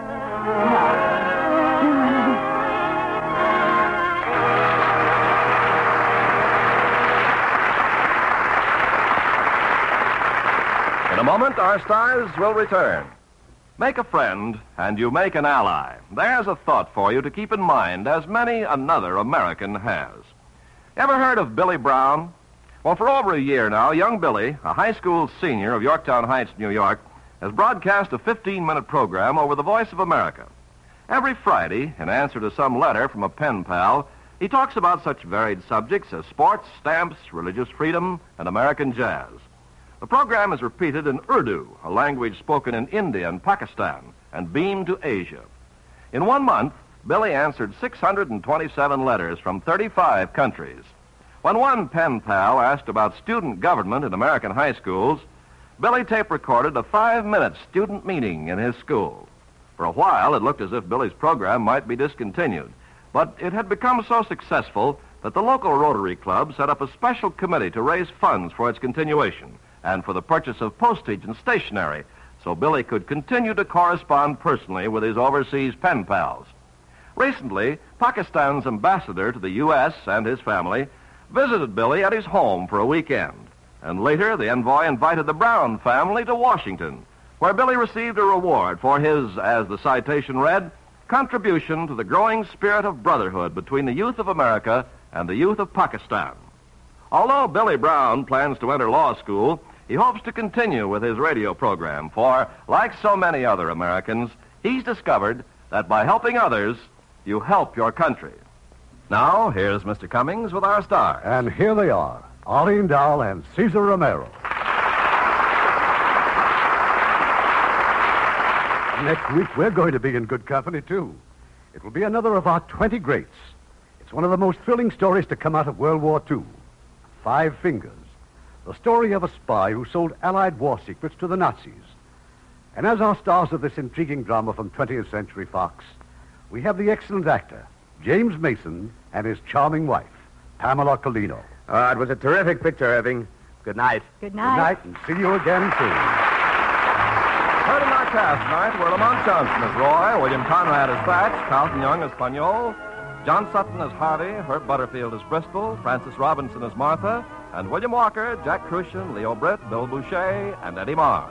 Speaker 3: In a moment, our stars will return. Make a friend, and you make an ally. There's a thought for you to keep in mind, as many another American has. Ever heard of Billy Brown? Well, for over a year now, young Billy, a high school senior of Yorktown Heights, New York, has broadcast a 15-minute program over the Voice of America. Every Friday, in answer to some letter from a pen pal, he talks about such varied subjects as sports, stamps, religious freedom, and American jazz. The program is repeated in Urdu, a language spoken in India and Pakistan, and beamed to Asia. In 1 month, Billy answered 627 letters from 35 countries. When one pen pal asked about student government in American high schools, Billy tape-recorded a 5-minute student meeting in his school. For a while, it looked as if Billy's program might be discontinued, but it had become so successful that the local Rotary Club set up a special committee to raise funds for its continuation and for the purchase of postage and stationery, so Billy could continue to correspond personally with his overseas pen pals. Recently, Pakistan's ambassador to the U.S. and his family visited Billy at his home for a weekend. And later, the envoy invited the Brown family to Washington, where Billy received a reward for his, as the citation read, contribution to the growing spirit of brotherhood between the youth of America and the youth of Pakistan. Although Billy Brown plans to enter law school, he hopes to continue with his radio program, for, like so many other Americans, he's discovered that by helping others, you help your country. Now, here's Mr. Cummings with our stars.
Speaker 4: And here they are, Arlene Dahl and Cesar Romero. Next week, we're going to be in good company, too. It will be another of our 20 greats. It's one of the most thrilling stories to come out of World War II. 5 Fingers, the story of a spy who sold Allied war secrets to the Nazis. And as our stars of this intriguing drama from 20th Century Fox, we have the excellent actor, James Mason, and his charming wife, Pamela Colino.
Speaker 6: It was a terrific picture, Irving. Good night.
Speaker 9: Good night.
Speaker 4: Good night, and see you again soon.
Speaker 3: Heard in our cast tonight were Lamont Johnson as Roy, William Conrad as Thatch, Carlton Young as Pagnon, John Sutton as Harvey, Herb Butterfield as Bristol, Frances Robinson as Martha, and William Walker, Jack Crucian, Leo Britt, Bill Boucher, and Eddie Marr.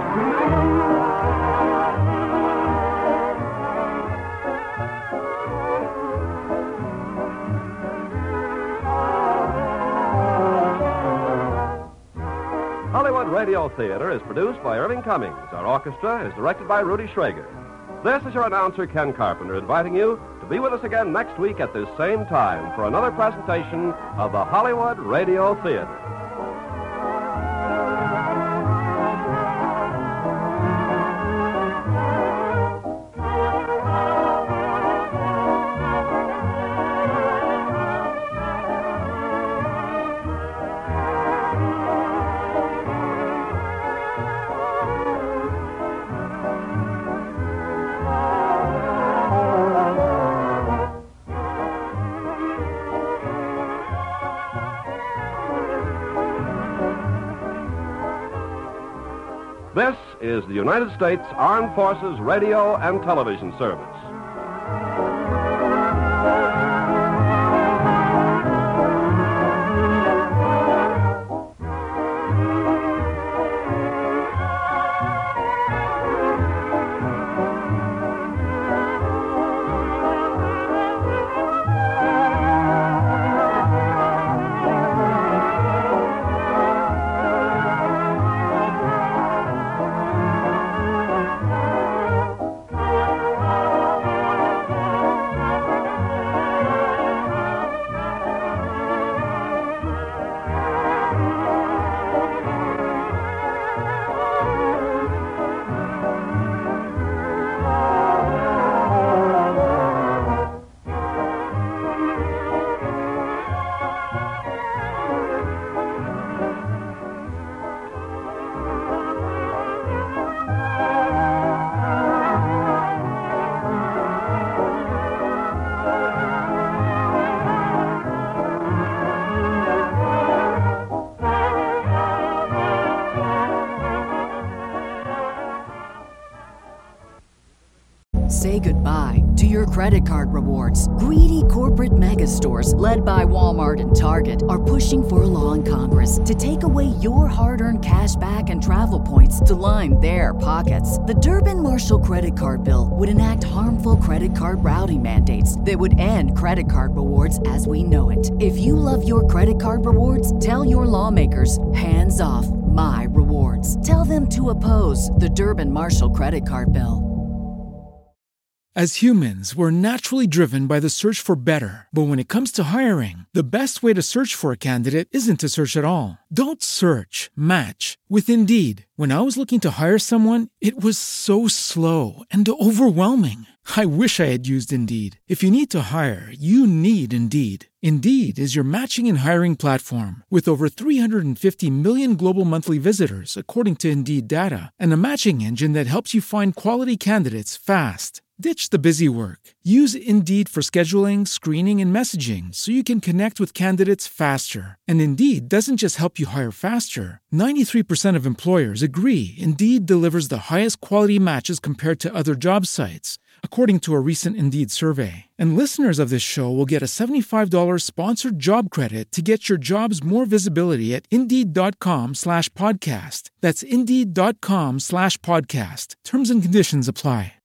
Speaker 3: Hollywood Radio Theater is produced by Irving Cummings. Our orchestra is directed by Rudy Schrager. This is your announcer, Ken Carpenter, inviting you to be with us again next week at this same time for another presentation of the Hollywood Radio Theater. This is the United States Armed Forces Radio and Television Service.
Speaker 1: Say goodbye to your credit card rewards. Greedy corporate mega stores, led by Walmart and Target, are pushing for a law in Congress to take away your hard-earned cash back and travel points to line their pockets. The Durbin-Marshall credit card bill would enact harmful credit card routing mandates that would end credit card rewards as we know it. If you love your credit card rewards, tell your lawmakers, hands off my rewards. Tell them to oppose the Durbin-Marshall credit card bill.
Speaker 2: As humans, we're naturally driven by the search for better. But when it comes to hiring, the best way to search for a candidate isn't to search at all. Don't search, match with Indeed. When I was looking to hire someone, it was so slow and overwhelming. I wish I had used Indeed. If you need to hire, you need Indeed. Indeed is your matching and hiring platform with over 350 million global monthly visitors, according to Indeed data, and a matching engine that helps you find quality candidates fast. Ditch the busy work. Use Indeed for scheduling, screening, and messaging so you can connect with candidates faster. And Indeed doesn't just help you hire faster. 93% of employers agree Indeed delivers the highest quality matches compared to other job sites, according to a recent Indeed survey. And listeners of this show will get a $75 sponsored job credit to get your jobs more visibility at Indeed.com/podcast. That's Indeed.com/podcast. Terms and conditions apply.